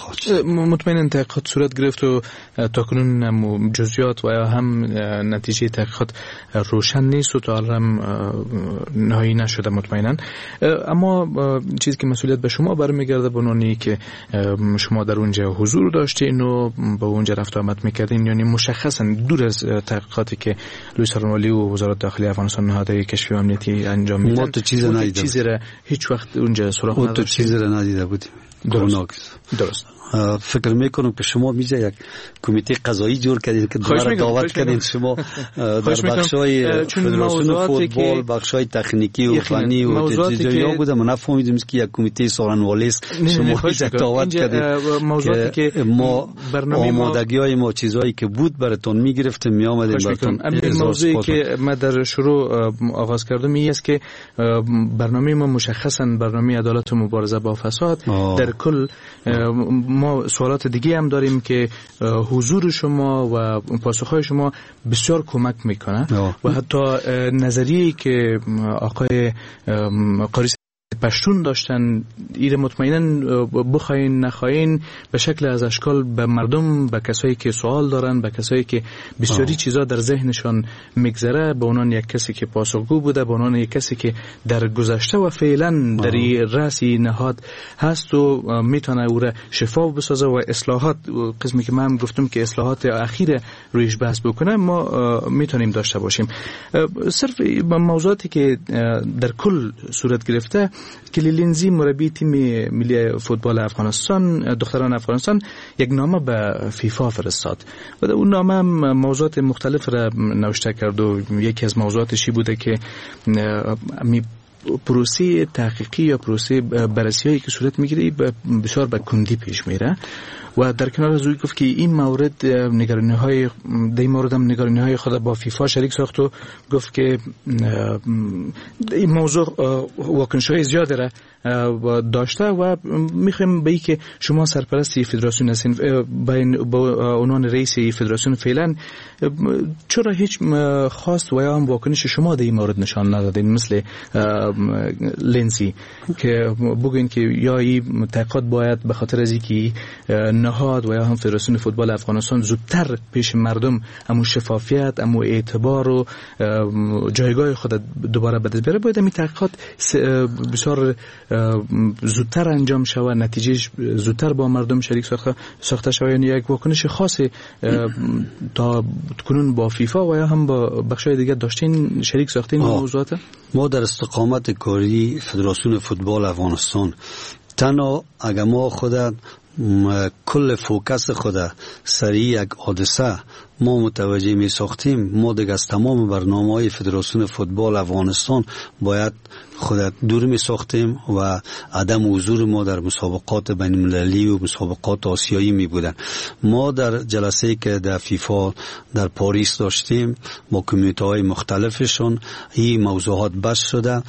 خواهد شد.
مطمئنا تحقیقات صورت گرفت و تاکنون جزئیات و یا هم نتیجه تحقیقات روشن نیست و تا الان نهایی نشده مطمئنا. اما چیزی که مسئولیت به شما برمیگرده به عنوانی که شما در اونجا حضور داشتین و به اونجا رفت و آمد میکردین، یعنی مشخصا دور از تحقیقاتی که لوئیس آرنوالی و وزارت داخلی افغانستان نهادهای کشفی و امنیتی انجام میدن،
ما تو چیزی
را هیچ وقت اونجا سراغ نداشتیم.
تو چیزی را ندیده بودیم.
درست.
فکر میکنم که شما میشه یک کمیته قضایی جور کردید که دوباره دعوت کردید شما در بخشای فدراسیون فوتبال، بخشای تکنیکی و فنی و تجهیزات بوده. ما نفهمیدیم که یک کمیته سارنوالی است. شما دعوت کردید موضوعاتی که ما آمادگی‌های ما چیزایی که بود براتون میگرفتیم میآمدیم براتون.
این موضوعی که ما در شروع آغاز کردم این است که برنامه ما مشخصا برنامه عدالت و مبارزه با فساد. در کل ما سوالات دیگه هم داریم که حضور شما و پاسخهای شما بسیار کمک میکنه و حتی نظریه‌ای که آقای قاری پشتون داشتن ایره مطمئنا بخواین نخواین به شکل از اشکال به مردم، به کسایی که سوال دارن، به کسایی که بسیاری چیزا در ذهنشان میگذره، به عنوان یک کسی که پاسخگو بوده، به عنوان یک کسی که در گذشته و فعلا در رأسی نهاد هست و میتونه او را شفاف بسازه و اصلاحات، قسمی که من گفتم که اصلاحات اخیر رویش بحث بکنه، ما میتونیم داشته باشیم. صرف موضوعاتی که در کل صورت گرفته، کلی لینزی مربی تیم ملی فوتبال افغانستان، دختران افغانستان، یک نامه به فیفا فرستاد و در اون نامه موضوعات مختلف را نوشته کرد و یکی از موضوعاتش بوده که پروسه تحقیقی یا پروسه بررسی‌هایی که صورت میگیره بسیار به کندی پیش میره و در کنار از او گفت که این مورد نگرانی‌های خود با فیفا شریک ساخت و گفت که این موضوع واکنش‌های زیاده را داشته و میخوایم به این که شما سرپرستی فدراسیون هستین، با عنوان رئیس فدراسیون فعلا، چرا هیچ خواست و یا هم واکنش شما در این مورد نشان ندادین مثل لنسی که بگوین که یا این تحقیقات باید به خاطر از اینکه نهاد و یا هم فدراسیون فوتبال افغانستان زودتر پیش مردم همون شفافیت، همون اعتبار و جایگاه خود دوباره به دست بیاره، باید این تحقیقات بسیار زودتر انجام شود، نتیجه زودتر با مردم شریک ساخته شود. یعنی یک واکنش خاص تا کنون با فیفا و یا هم با بخشای دیگه داشتین شریک ساختین موضوعات؟
ما در استقامت کاری فدراسیون فوتبال افغانستان تنها اگر ما خود کل فوکس خود سری یک حادثه ما متوجه می ساختیم، ما دیگه از تمام برنامه‌های فدراسیون فوتبال افغانستان باید خودت دور می ساختیم و عدم حضور ما در مسابقات بین المللی و مسابقات آسیایی می بودن. ما در جلسه که در فیفا در پاریس داشتیم با کمیته های مختلفشون این موضوعات بحث شده.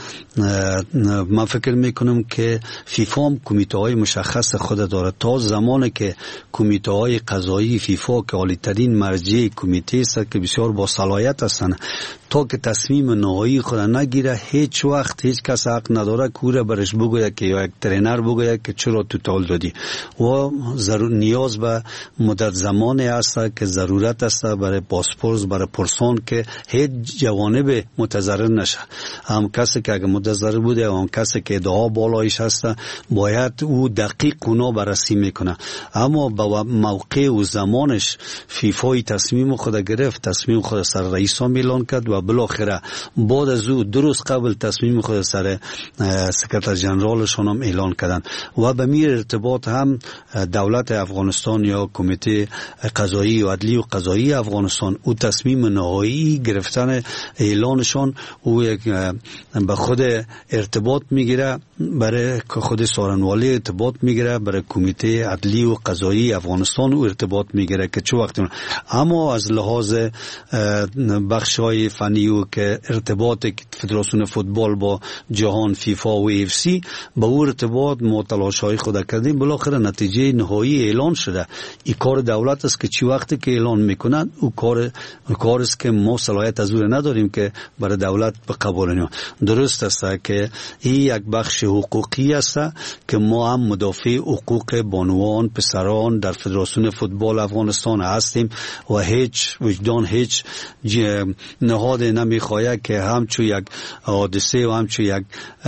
من فکر می کنم که فیفا هم کمیته های مشخص خود داره. تا زمانی که کمیته های قضایی فیفا که عالی ترین مرجع کمیته است که بسیار با صلاحیت هستند، تا که تصمیم نهایی خود نگیره هیچ وقت هیچ کس حق نداره که او را برش بگوید که یا یک ترینر بگوید که چرا تو تال دادی. و نیاز به مدت زمانی است که ضرورت است برای پاسپورت، برای پرسان که هیچ جوانب متضرر نشه. هم کسی که اگه متضرر بوده و هم کسی که ادعا بالایش هست باید او دقیق اونا بررسی میکنه. اما با موقع و زمانش فیفا تصمیم خود گرفت، تصمیم خود سر رئیس اعلان کرد و بالاخره بعد از او درست قبل تصمیم خود سر سکرتر ژنرالشون هم اعلان کردن و به میر ارتباط هم دولت افغانستان یا کمیته قضایی و عدلی و قضایی افغانستان او تصمیم نهایی گرفتن اعلانشون او به خود ارتباط میگیره، برای خود سارنوالی ارتباط میگیره، برای کمیته عدلی و قضایی افغانستان او ارتباط میگیره که چه وقت. اما اما از لحاظ بخش‌های فنی و که ارتباط فدراسیون فوتبال با جهان فیفا و اف سی با او ارتباط ما تلاش‌های خود کردیم. بالاخره نتیجه نهایی اعلان شده. این کار دولت است که چی وقتی که اعلان میکنن او کار است که ما صلاحیت از او نداریم که برای دولت بقبولیم. درست است که این یک بخش حقوقی است که ما هم مدافع حقوق بانوان پسران در فدراسیون فوتبال افغانستان هستیم و هیچ وجدان هیچ نهاد نمیخواهد که همچون یک حادثه و همچون یک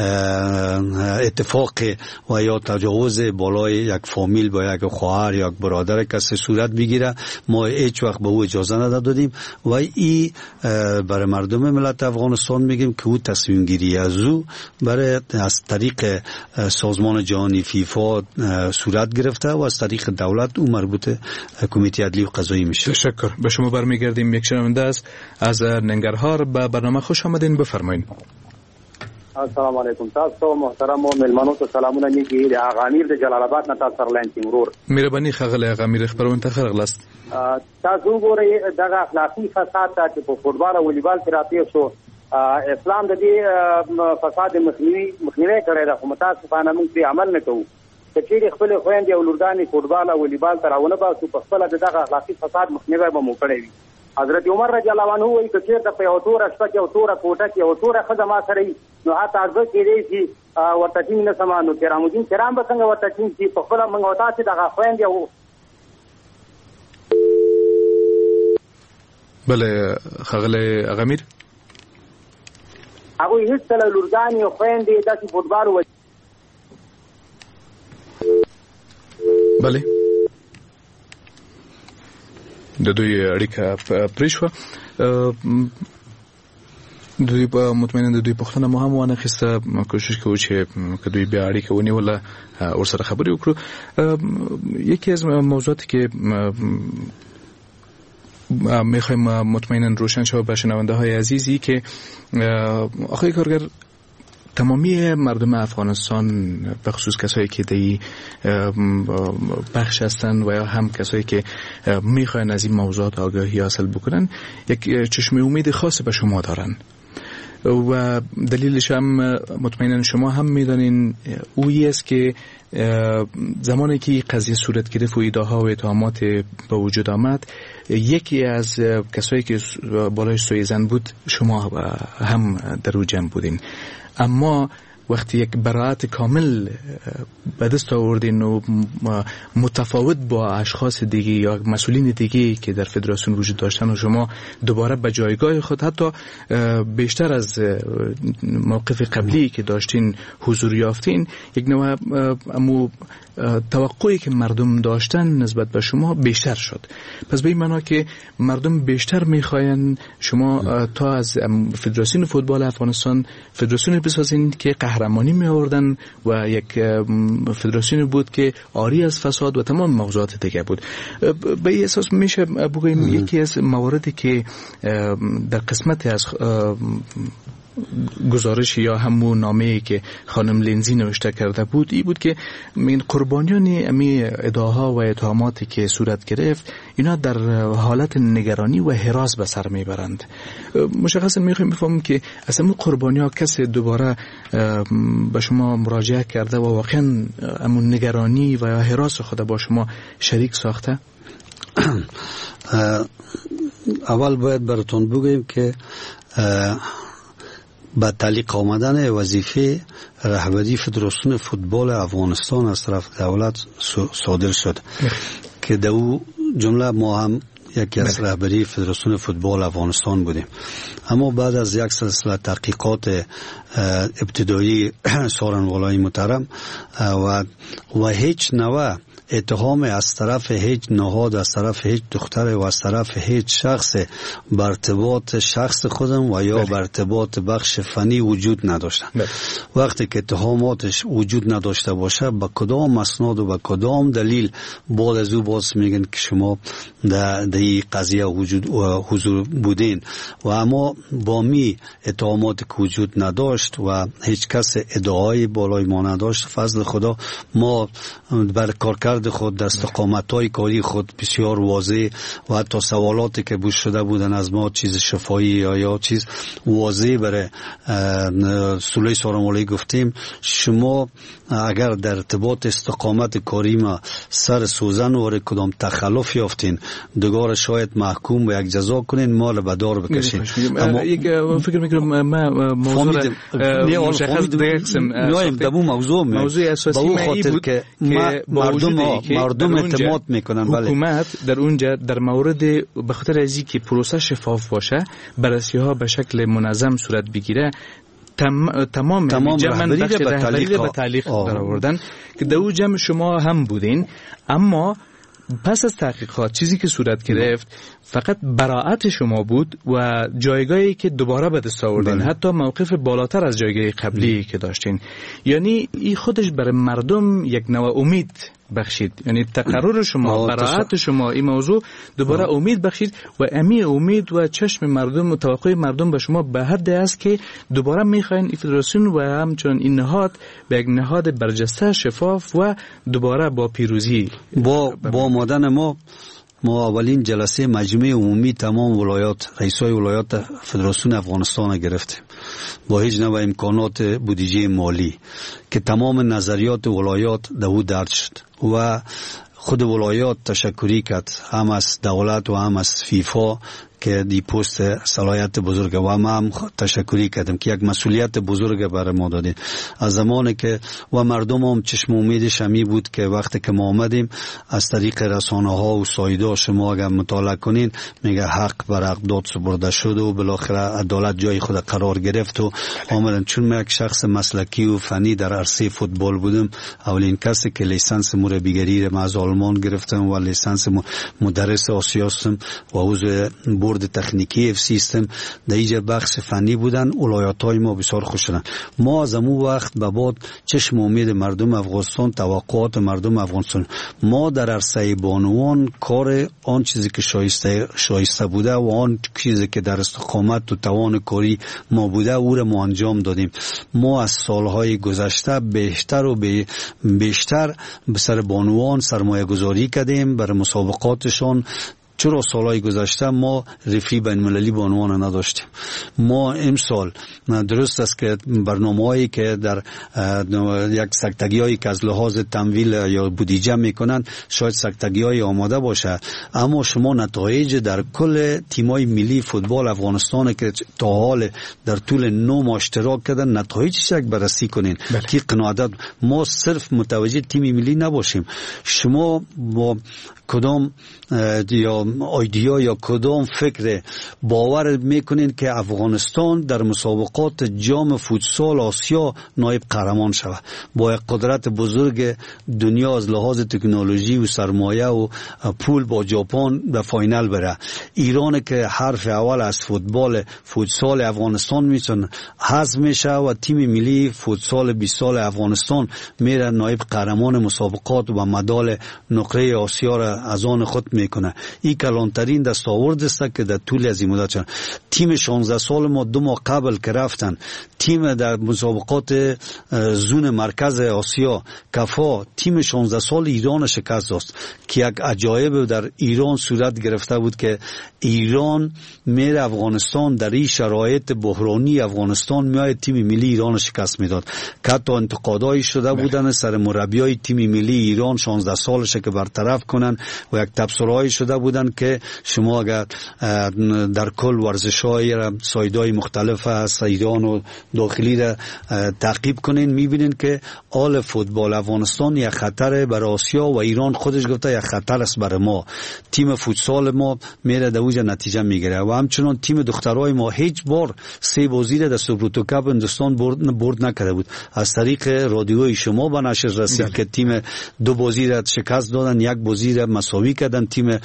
اتفاق و یا تجاوز بالای یک فامیل با یک خواهر یا یک برادر کسی صورت بگیره. ما هیچ وقت به او اجازه ندادیم و این برای مردم ملت افغانستان میگیم که او تصمیم گیری از او برای از طریق سازمان جهانی فیفا صورت گرفته و از طریق دولت او مربوط کمیته عدلی و قضایی میشه.
تشکر. به شما برمیگردیم. یک شنونده است از ننگرهار. به برنامه خوش آمدین. بفرمایید.
السلام علیکم. تاسو محترم و ملمنو ته سلامونه نیکی د اغامیر د جلال آباد نه تاسو سره لاین تیمرور.
مهرباني خغله اغامیر خبرونه ته خغلست.
تاسو ګورئ دغه اخلاقی فساد چې په فوټبال او والیبال کې راپېښ شو، اسلام د دې فساد مخنیوي کړی دا، خو متاسفانه موږ پرې عمل نه کوو. که چیرې خپل خویندې او لورګانې فوټبال او والیبال ته راونه باسو په خپله د دغه اخلاقي فساد مخنیوی به مو کړی وي. حضرت عمر رضی الله عنه وایي که چېرته په یو توره شپه کې یو توره کوټه کې یو توره ښځه ما سره وي نو حتی زه کېدی شي ورته ټینګ نه سم، نو کرامالدین کرام به څنګه ورته ټینګ شي؟ په خپله موږ او تاسې دغه خویندې او
بله خغله اغامیر
هغوی هېڅکله لورګانې او خویندې داسې فوټبال و.
بله د دوی اړیکه پرې شوه. دوی په مطمئنا د دوی پوښتنه مو هم وانه خسته، کوشش کوو چې دوی بیا اړیکه ونیوله ورسره خبرې وکړو. یکی از موضوعاتی که میخوایم مطمئنا روشن شود به شنونده های عزیزی که آقای کارگر تمامی مردم افغانستان به خصوص کسایی که دی بخش هستند و یا هم کسایی که میخواین از این موضوعات آگاهی حاصل بکنن یک چشم امید خاص به شما دارن و دلیلش هم مطمئنا شما هم میدانین اویی است که زمانی که قضیه صورت گرفت و ایده‌ها و اتهامات به وجود آمد، یکی از کسایی که بالای سویزن بود شما هم در او جمع بودین. اما وقتی یک براءت کامل به دست آوردین و متفاوت با اشخاص دیگه یا مسئولین دیگه که در فدراسیون وجود داشتن و شما دوباره به جایگاه خود حتی بیشتر از موقف قبلی که داشتین حضور یافتین، یک نوع توقعی که مردم داشتن نسبت به شما بیشتر شد. پس به این معنا که مردم بیشتر میخواین شما تا از فدراسیون فوتبال افغانستان فدراسیون بسازین که قهرمانی می آوردن و یک فدراسیون بود که عاری از فساد و تمام موضوعات دیگه بود. به این اساس میشه بگوییم یکی از مواردی که در قسمت از گزارش یا همون نامه‌ای که خانم لینزی نوشته کرده بود این بود که قربانیان امی ادعاها و اتهاماتی که صورت گرفت اینا در حالت نگرانی و هراس به سر میبرند. مشخصا میخوایم بفهمیم که اصلا قربانی‌ها کسی دوباره به شما مراجعه کرده و واقعا همون نگرانی و هراس خود با شما شریک ساخته؟
اول باید براتون بگویم که با تعلیق آمدن وظیفه رهبری فدراسیون فوتبال افغانستان از طرف دولت صادر شد که در او جمله ما هم یکی از رهبری فدراسیون فوتبال افغانستان بودیم. اما بعد از یک سلسله تحقیقات ابتدایی سارنوالای محترم و هیچ نوع اتهام از طرف هیچ نهاد، از طرف هیچ دختر و از طرف هیچ شخص بر ارتباط شخص خودم و یا بر ارتباط بخش فنی وجود نداشتن. وقتی که اتهاماتش وجود نداشته باشه با کدام اسناد و با کدام دلیل بعد از او باز میگن که شما در این قضیه حضور بودین و اما با می اتهامات که وجود نداشت و هیچ کس ادعای بالای ما نداشت، فضل خدا ما بر کارکرد خود در استقامت‌های کاری خود بسیار واضح و حتی سوالاتی که بوش شده بودن از ما چیز شفایی یا چیز واضح برای سوله سارمالی گفتیم. شما اگر در ارتباط استقامت کاری ما سر سوزن و کدام تخلف یافتین دگار شاید محکوم و یک جزا کنین، مال بدار بکشین.
اما یک فکر میکنم ما موضوع مشخص
میایم در اون موضوع اساسی ما این بود که مردم اعتماد میکنن.
حکومت در اونجا در مورد به خاطر از اینکه پروسه شفاف باشه، بررسی ها به شکل منظم صورت بگیره، تمام جمع بخش رهبری به تعلیق در آوردن که در اون جمع شما هم بودین. اما پس از تحقیقات چیزی که صورت گرفت فقط براءت شما بود و جایگاهی که دوباره به دست آوردین، حتی موقف بالاتر از جایگاه قبلی که داشتین. یعنی این خودش برای مردم یک نوع امید بخشید. یعنی تقرر شما، براءت شما این موضوع دوباره امید بخشید و امی امید و چشم مردم و توقع مردم به شما به حد است که دوباره میخواین این فدراسیون و همچنان این نهاد به یک نهاد برجسته، شفاف و دوباره با پیروزی
با آمدن ما اولین جلسه مجمع عمومی تمام ولایات، رئیسای ولایات فدراسیون افغانستان گرفتیم با هیچ نوع امکانات بودجه مالی که تمام نظریات ولایات در او درج شد و خود ولایات تشکری کرد، هم از دولت و هم از فیفا که دی پست صلاحیت بزرگه و ما هم تشکری کردم که یک مسئولیت بزرگه برای ما دادید. از زمانی که و مردم هم چشم امیدش همی بود که وقتی که ما آمدیم از طریق رسانه ها و سایده شما اگر مطالعه کنین میگه حق بر حق داد سپرده شد و بالاخره عدالت جای خود قرار گرفت و عملاً چون من یک شخص مسلکی و فنی در عرصه فوتبال بودم، اولین کسی که لیسانس مربیگری را از آلمان گرفتم و لیسانس مدرس آسیا هستم و عضو بورد تکنیکی اف سیستم در اینجا بخش فنی بودن. ولایت‌های ما بسیار خوش شدن. ما از اون وقت به بعد چشم امید مردم افغانستان، توقعات مردم افغانستان، ما در عرصه بانوان کار آن چیزی که شایسته بوده و آن چیزی که در استقامت و توان کاری ما بوده او را ما انجام دادیم. ما از سالهای گذشته بیشتر و بیشتر به سر بانوان سرمایه گذاری کردیم برای مسابقاتشان. چرا سالهای گذشته ما رفی بین المللی به عنوان نداشتیم. ما امسال درست است که برنامه‌هایی که در یک سکتگی‌هایی که از لحاظ تمویل یا بودجه میکنن شاید سکتگی‌های آماده باشه، اما شما نتایج در کل تیم‌های ملی فوتبال افغانستان که تا حال در طول 9 ماه اشتراک کردن نتایجش یک بررسی کنین که قناعت ما صرف متوجه تیم ملی نباشیم. شما با کدام یا ایدیا یا کدام فکر باور میکنین که افغانستان در مسابقات جام فوتسال آسیا نایب قهرمان شود با قدرت بزرگ دنیا از لحاظ تکنولوژی و سرمایه و پول با ژاپن به فاینال بره؟ ایران که حرف اول از فوتسال افغانستان میتونه حذف میشه و تیم ملی فوتسال 20 سال افغانستان میره نایب قهرمان مسابقات و مدال نقره آسیا را از آن خود میکنه. این کلانترین دستاورد است که در طول از این مدت شد. تیم 16 سال ما 2 ماه قبل که رفتن تیم در مسابقات زون مرکز آسیا کفا تیم 16 سال ایران شکست داد که یک عجایب در ایران صورت گرفته بود که ایران میره افغانستان در این شرایط بحرانی افغانستان میاد تیم ملی ایران شکست میداد که حتی انتقادایی شده بودن سر مربیای تیم ملی ایران 16 سالشه که برطرف کنن و یک تبصره‌ای شده بودن که شما اگر در کل ورزش‌های سایدهای مختلف از ایران و داخلی را تعقیب کنین میبینین که آل فوتبال افغانستان یک خطر برای آسیا و ایران خودش گفته یک خطر است برای ما. تیم فوتسال ما میره در اوج نتیجه میگیره و همچنان تیم دخترای ما هیچ بار 3 بازی در سوپرتوکاپ هندوستان برد نکرده بود. از طریق رادیوی شما به نشر رسید که تیم 2 بازی را شکست دادن، 1 بازی را مساوی کردن، تیم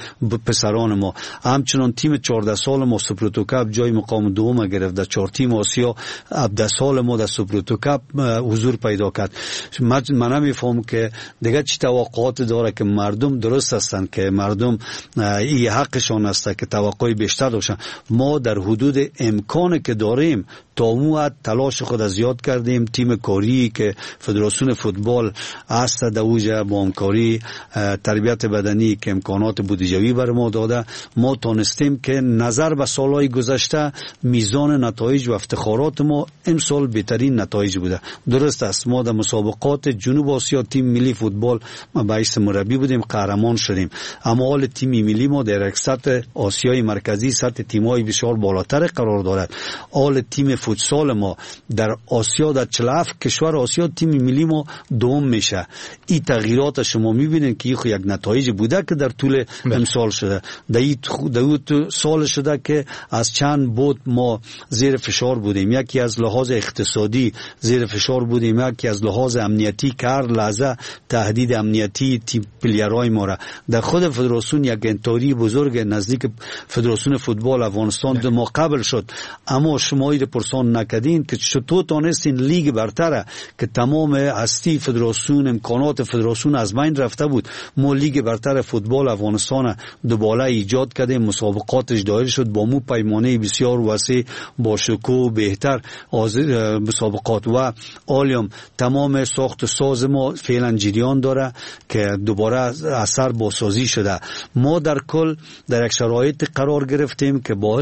پسران ما. همچنان تیم 14 سال ما سوپر کاپ جای مقام دوم گرفت. در 4 تیم آسیا 17 سال ما در سوپر کاپ حضور پیدا کرد. من نمیفهمم که دیگه چی توقعات داره که مردم درست هستن که مردم این حقشان است که توقع بیشتر داشتن. ما در حدود امکانی که داریم تا موعد تلاش خود از زیاد کردیم. تیم کاری که فدراسیون فوتبال است در اوج با همکاری تربیت بدنی که امکانات بودجه‌ای بر ما داده، ما تونستیم که نظر به سالهای گذشته میزان نتایج و افتخارات ما امسال بهترین نتایج بوده. درست است ما در مسابقات جنوب آسیا تیم ملی فوتبال ما باعث مربی بودیم، قهرمان شدیم. اما حال تیم ملی ما در سطح آسیای مرکزی سطح تیم‌های بسیار بالاتر قرار دارد. حال تیم فوتسال ما در آسیا در 47 کشور آسیا تیم ملی ما دوم میشه. این تغییرات شما میبینید که یک نتایج بوده که در طول امسال شده. در این سال شده که از چند بود ما زیر فشار بودیم. یکی از لحاظ اقتصادی زیر فشار بودیم، یکی از لحاظ امنیتی که هر لحظه تهدید امنیتی تیم پلیرهای ما را در خود فدراسیون یک انتاری بزرگ نزدیک فدراسیون فوتبال افغانستان ما قبل شد. اما شما این پرسان نکردین که چطور تونستین لیگ برتر که تمام هستی فدراسیون امکانات فدراسیون از بین رفته بود، ما لیگ برتر فوتبال افغانستان دوباره ایجاد کردیم. مسابقاتش دایر شد با مو پیمانه بسیار وسیع با شکوه بهتر مسابقات و عالم. تمام ساخت ساز ما فعلا جریان داره که دوباره اثر بازسازی شده. ما در کل در یک شرایط قرار گرفتیم که با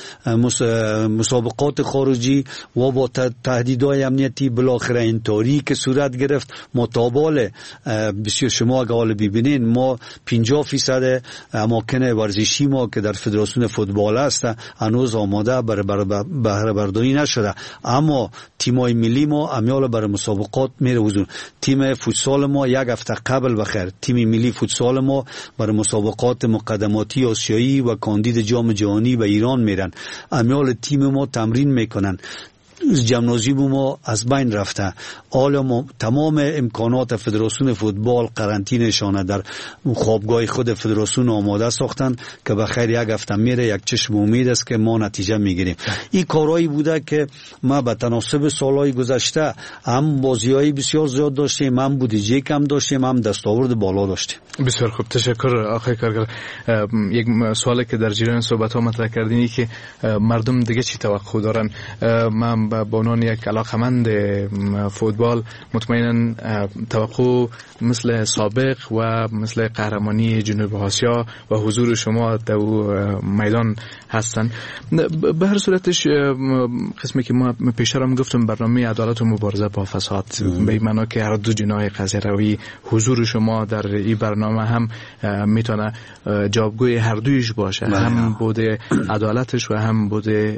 مسابقات خارجی و با تهدیدهای امنیتی بالاخره این طوری که صورت گرفت مطابق بسیار شما اگه حال ببینین ما 50% اماکن ورزشی ما که در فدراسیون فوتبال است هنوز آماده بهره برداری نشده. اما تیمای ملی ما امیال برای مسابقات میره حضور. تیم فوتسال ما یک هفته قبل بخیر تیم ملی فوتسال ما برای مسابقات مقدماتی آسیایی و کاندید جام جهانی به ایران میرن. امیال تیم ما تمرین میکنن. جمنازیوم ما از بین رفته. حالا تمام امکانات فدراسیون فوتبال قرنطینه‌شان در خوابگاه خود فدراسیون آماده ساختن که بخیر یک هفته میره. یک چشم امید است که ما نتیجه میگیریم. این کارهایی بوده که ما به تناسب سالهای گذشته هم بازی‌های بسیار زیاد داشتیم، هم بودجه کم داشتیم، هم دستاورد بالا داشتیم.
بسیار خوب، تشکر آقای کارگر. یک سوالی که در جریان صحبت‌ها مطرح کردینی که مردم دیگه چی توقع دارن. من به عنوان یک علاقمند فوتبال مطمئنا توقع مثل سابق و مثل قهرمانی جنوب آسیا و حضور شما در میدان هستن. به هر صورتش قسمی که ما پیشتر هم گفتم برنامه عدالت و مبارزه با فساد به این معنا که هر دو جناح قضیه روی حضور شما در این برنامه هم میتونه جوابگوی هر دویش باشه، هم بوده عدالتش و هم بوده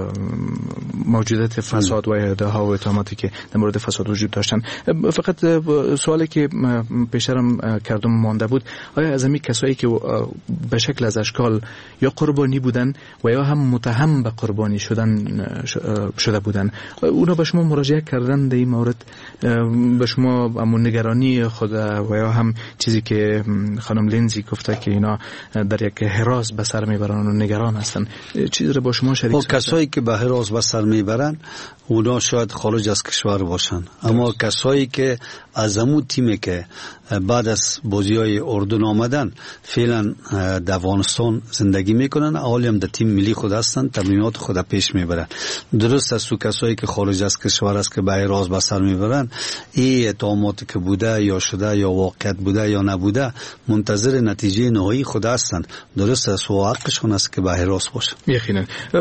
موجودیت فساد و ادعاها و اتهاماتی که در مورد فساد وجود داشتن. فقط سوالی که پیشترم کردم مانده بود، آیا از همین کسایی که به شکل از اشکال یا قربانی بودن و یا هم متهم به قربانی شده بودن، اونا به شما مراجعه کردن در این مورد؟ به شما همون نگرانی خود و یا هم چیزی که خانم لینزی گفته که اینا در یک هراس به سر میبرن و نگران هستن، چیزی رو با شما شریک ساختن؟
کسایی که به هراس به سر میبرن اونا شاید خارج از کشور باشن، اما کسایی که از همون تیمی که بعد از بازی‌های اردن آمدن فعلا در افغانستان زندگی میکنن، حالی هم در تیم ملی خود هستن، تمرینات خود پیش میبرن. درست است تو کسایی که خارج از کشور است که به هراس به سر میبرن، این اتهاماتی که بوده یا شده یا واقعیت بوده یا نبوده منتظر نتیجه نهایی خود هستن. درست است و حقشون است که به هراس باشه.
یقینا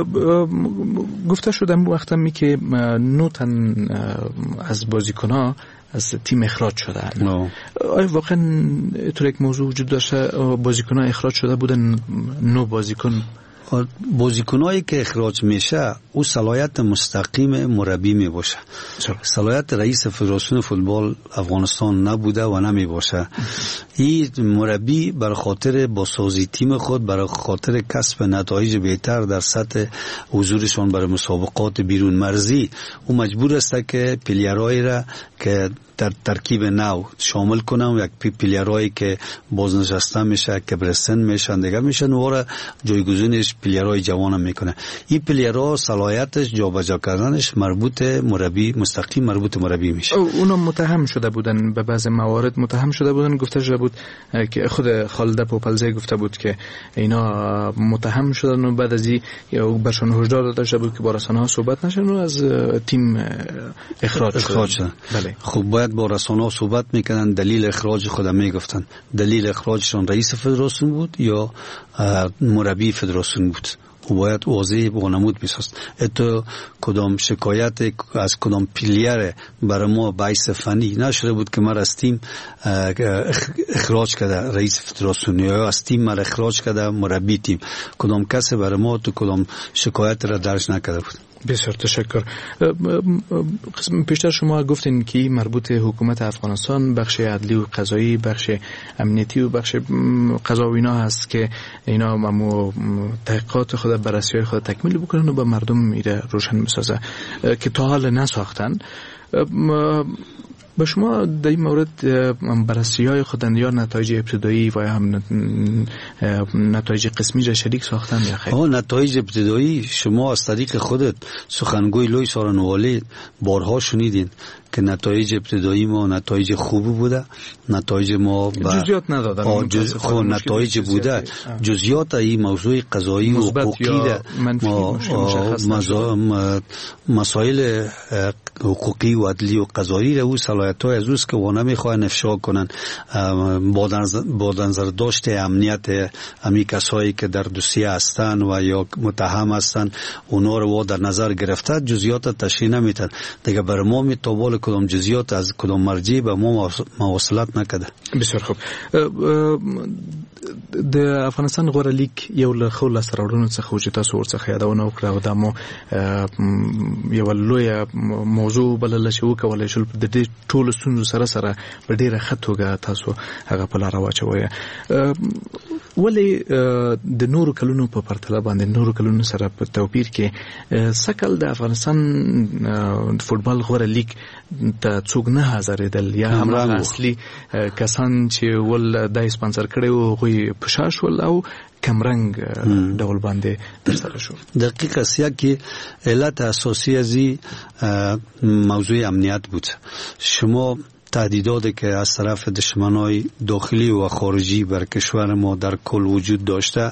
گفته شدم وقتی که 9 تن از بازیکن‌ها از تیم اخراج شدن. آیا واقعا طور یک موضوع وجود داشته بازیکن‌ها اخراج شده بودن؟ 9 بازیکن
بازیکنایی که اخراج میشه او صلاحیت مستقیم مربی می باشه. صلاحیت رئیس فدراسیون فوتبال افغانستان نبوده و نمی باشه. این مربی برای خاطر بازسازی تیم خود، برای خاطر کسب نتایج بهتر در سطح حضورشان برای مسابقات بیرون مرزی، او مجبور است که پلیرایی را که در ترکیب نو شامل کنم و یک پلیرایی که بازنشسته میشه که برسن میشن دیگه میشن و جایگزینش پلیرای جوان میکنه. این پلیرها صلاحیتش جابجا کردنش مربوط مربی مستقیم مربوط مربی میشه.
اونا متهم شده بودن، به بعض موارد متهم شده بودن، گفته شده بود که خود خالد پوپلزی گفته بود که اینا متهم شدن و بعد از این برشان هشدار داده شده بود که با رسانه‌ها صحبت نشن و از تیم اخراج شدن. بله.
خب باید با رسانه‌ها صحبت میکنن، دلیل اخراج خود میگفتن. دلیل اخراجشون رئیس فدراسیون بود یا مربی فدراسیون بود. و باید واضح و نمود میساست. اتو کدام شکایت از کدام پلیر برای ما باعث فنی نشده بود که من از تیم اخراج کرده رئیس فدراسیون یا از تیم من اخراج کرده مربی تیم. کدام کسی برای ما تو کدام شکایت را درج نکرده بود.
بسیار تشکر. قسم پیشتر شما گفتین که مربوط حکومت افغانستان، بخش عدلی و قضایی، بخش امنیتی و بخش قضا و اینا هست که اینا تحقیقات خود، بررسی‌های خود تکمیل بکنن و به مردم میره روشن میسازه که تا حال نساختن. به شما در این مورد بررسی‌های خودند یا نتایج ابتدایی و هم نتایج قسمی را شریک ساختن یا خیر؟
نتایج ابتدایی شما از طریق خودت سخنگوی لوی سارنوالی بارها شنیدین که نتایج ابتدایی ما نتایج خوبی بوده. نتایج ما
جزئیات ندادن.
نتایج بوده. جزئیات این موضوع قضایی و حقوقی مسائل حقوقی و عدلی و قضایی رو صلاحیت‌های از اوست که اونا میخواهن افشا کنن با نظر داشت امنیت امی کسایی که در دوسیه هستن و یا متهم هستن اونا رو در نظر گرفته. جزئیات تشریح نمیتن دیگه. بر ما میتوال کدام جزئیات از کدام مرجع به ما مواصلت نکده.
بسیار خوب. د افغانستان غوړه لیگ یو له خو لاسته څخه چې تاسو ورڅخه یادونه وکړه او د مو یو لوی موضوع بلل شو کولای شو د دې ټول ستونزو سره په ډیره خطوګه تاسو هغه په لار واچوي. ولی د نورو کلونو په پرتله باندې نورو کلونو سره په توپیر کې سکل د افغانستان فوتبال غوړه لیگ ته څوک نه حاضرېدل یا هم اصلي کسان چې ول د سپانسر کړي او غوي پشاش ول او کمرنگ ډول باندې ترسره شو.
دقیقاً سیا کې علت اساسی ازی موضوع امنیت بود. شما تهدیداتی که از طرف دشمنای داخلی و خارجی بر کشور ما در کل وجود داشته،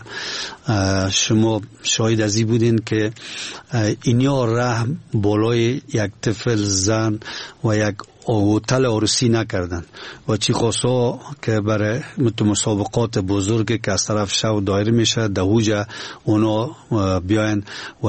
شما شاهد ازی بودین که اینیا رحم بالای یک طفل زن و یک هتل عروسی نکردن و چی خاصا که برای مسابقات بزرگی که از طرف شو دایر میشه دهوجه اونا بیاین و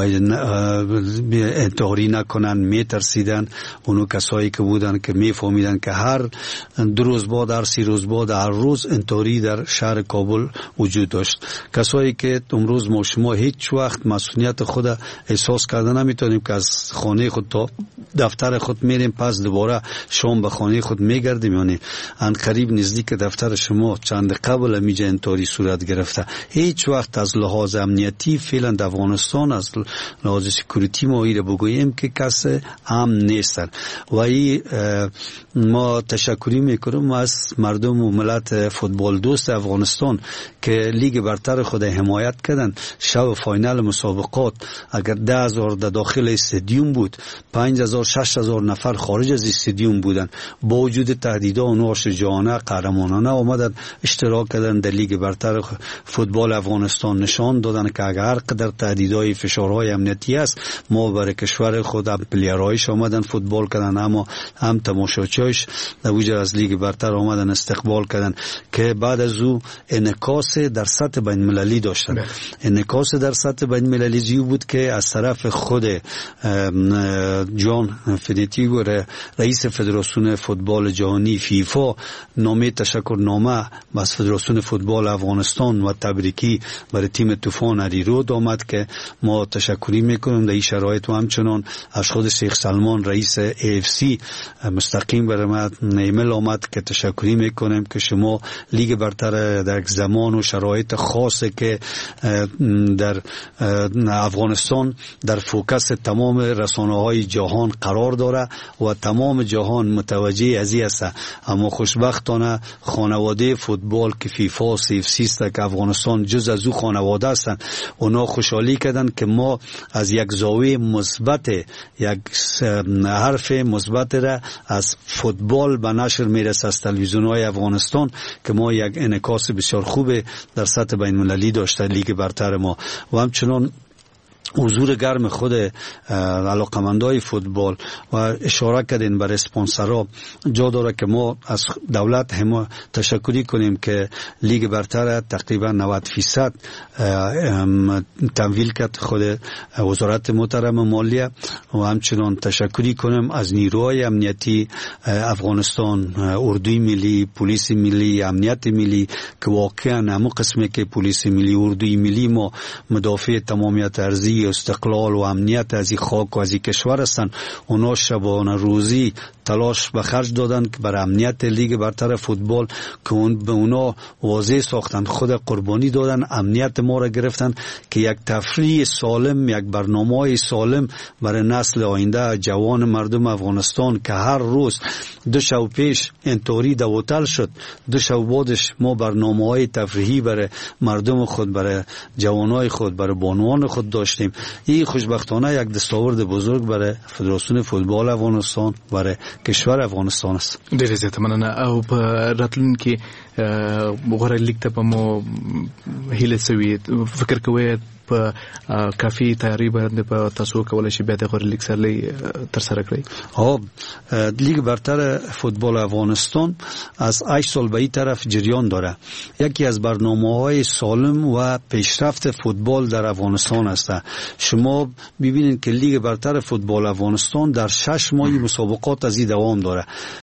انتحاری نکنن. میترسیدن اونو کسایی که بودن که میفهمیدن که هر 2 روز بعد هر 3 روز بعد هر روز انتحاری در شهر کابل وجود داشت. کسایی که امروز ما شما هیچ وقت مسئولیت خود احساس کردن نمیتونیم که از خانه خود تا دفتر خود میریم پس دوباره شام به خانه خود میگردیم. یعنی ان قریب نزدیک دفتر شما چند قبل میجه انتحاری صورت گرفته. هیچ وقت از لحاظ امنیتی فعلا در افغانستان از لحاظ سکیوریتی ما ایره بگوییم که کس امن نیستن و ای ما تشکری میکنم از مردم و ملت فوتبال دوست افغانستان که لیگ برتر خود حمایت کردن. شب فاینال مسابقات اگر 10,000 در داخل استادیوم بود 5,000 6,000 نفر خارج از استادیوم بودن. با وجود تهدیدها و شجاعانه قهرمانانه اومدن اشتراک کردن در لیگ برتر فوتبال افغانستان. نشان دادن که اگر هر قدر تهدیدهای فشارهای امنیتی است ما برای کشور خود پلیرهایش اومدن فوتبال کردن، اما هم تماشاچیش در وجود از لیگ برتر اومدن استقبال کردن که بعد از او انعکاس در سطح بین المللی داشتن. انعکاس در سطح بین المللی زیو بود که از طرف خود جان فینیتی رئیس فدراسیون فوتبال جهانی فیفا نامه تشکرنامه از فدراسیون فوتبال افغانستان و تبریکی برای تیم طوفان علیرود آمد که ما تشکری میکنیم در این شرایط. و همچنان از خود شیخ سلمان رئیس AFC مستقیم برای ما ایمیل آمد که تشکری میکنیم که شما لیگ برتر در زمان و شرایط خاصی که در افغانستان در فوکس تمام رسانه‌های جهان قرار داره و تمام جهان جهان متوجه ازی است. اما خوشبختانه خانواده فوتبال که فیفا CFC که افغانستان جز از او خانواده هستند، اونا خوشحالی کردن که ما از یک زاویه مثبت، یک حرف مثبت را از فوتبال به نشر میرسه از تلویزیون‌های افغانستان که ما یک انعکاس بسیار خوب در سطح بین المللی داشته لیگ برتر ما. و همچنان حضور گرم خود علاقمندای فوتبال و اشاره کردین بر اسپانسرها جا داره که ما از دولت هم تشکری کنیم که لیگ برتر تقریبا 90% تمویل کرد خود وزارت محترم مالیه. و همچنان تشکری کنیم از نیروهای امنیتی افغانستان، اردوی ملی، پلیس ملی، امنیت ملی که واقعا همون قسمه که پلیس ملی، اردوی ملی ما مدافع تمامیت ارضی، استقلال و امنیت از این خاک و از این کشور هستند. اونا شبانه روزی تلاش به خرج دادن که بر امنیت لیگ برتر فوتبال که به اونا واضح ساختن، خود قربانی دادن، امنیت ما را گرفتن که یک تفریح سالم، یک برنامه سالم برای نسل آینده جوان مردم افغانستان که هر روز 2 شب پیش انطوری دوتل شد، 2 شب بعدش ما برنامه‌های تفریحی برای مردم خود، برای جوانای خود، برای بانوان خود داشتیم. این خوشبختانه یک دستاورد بزرگ برای فدراسیون فوتبال افغانستان، برای کشور افغانستان است.
ډېر زیاته مننه. او په راتلونکي غوره لیګ ته به مو هیله سوي فکر کوئ په کافي تیاری باندې په تاسو کولای شي بیا د غوره لیګ سره تر سره کړئ؟
لیگ برتر فوتبال افغانستان از 8 سال به این طرف جریان داره. یکی از برنامه‌های سالم و پیشرفت فوتبال در افغانستان است. شما ببینید که لیگ برتر فوتبال افغانستان در 6 ماه مسابقات از این دوام داره.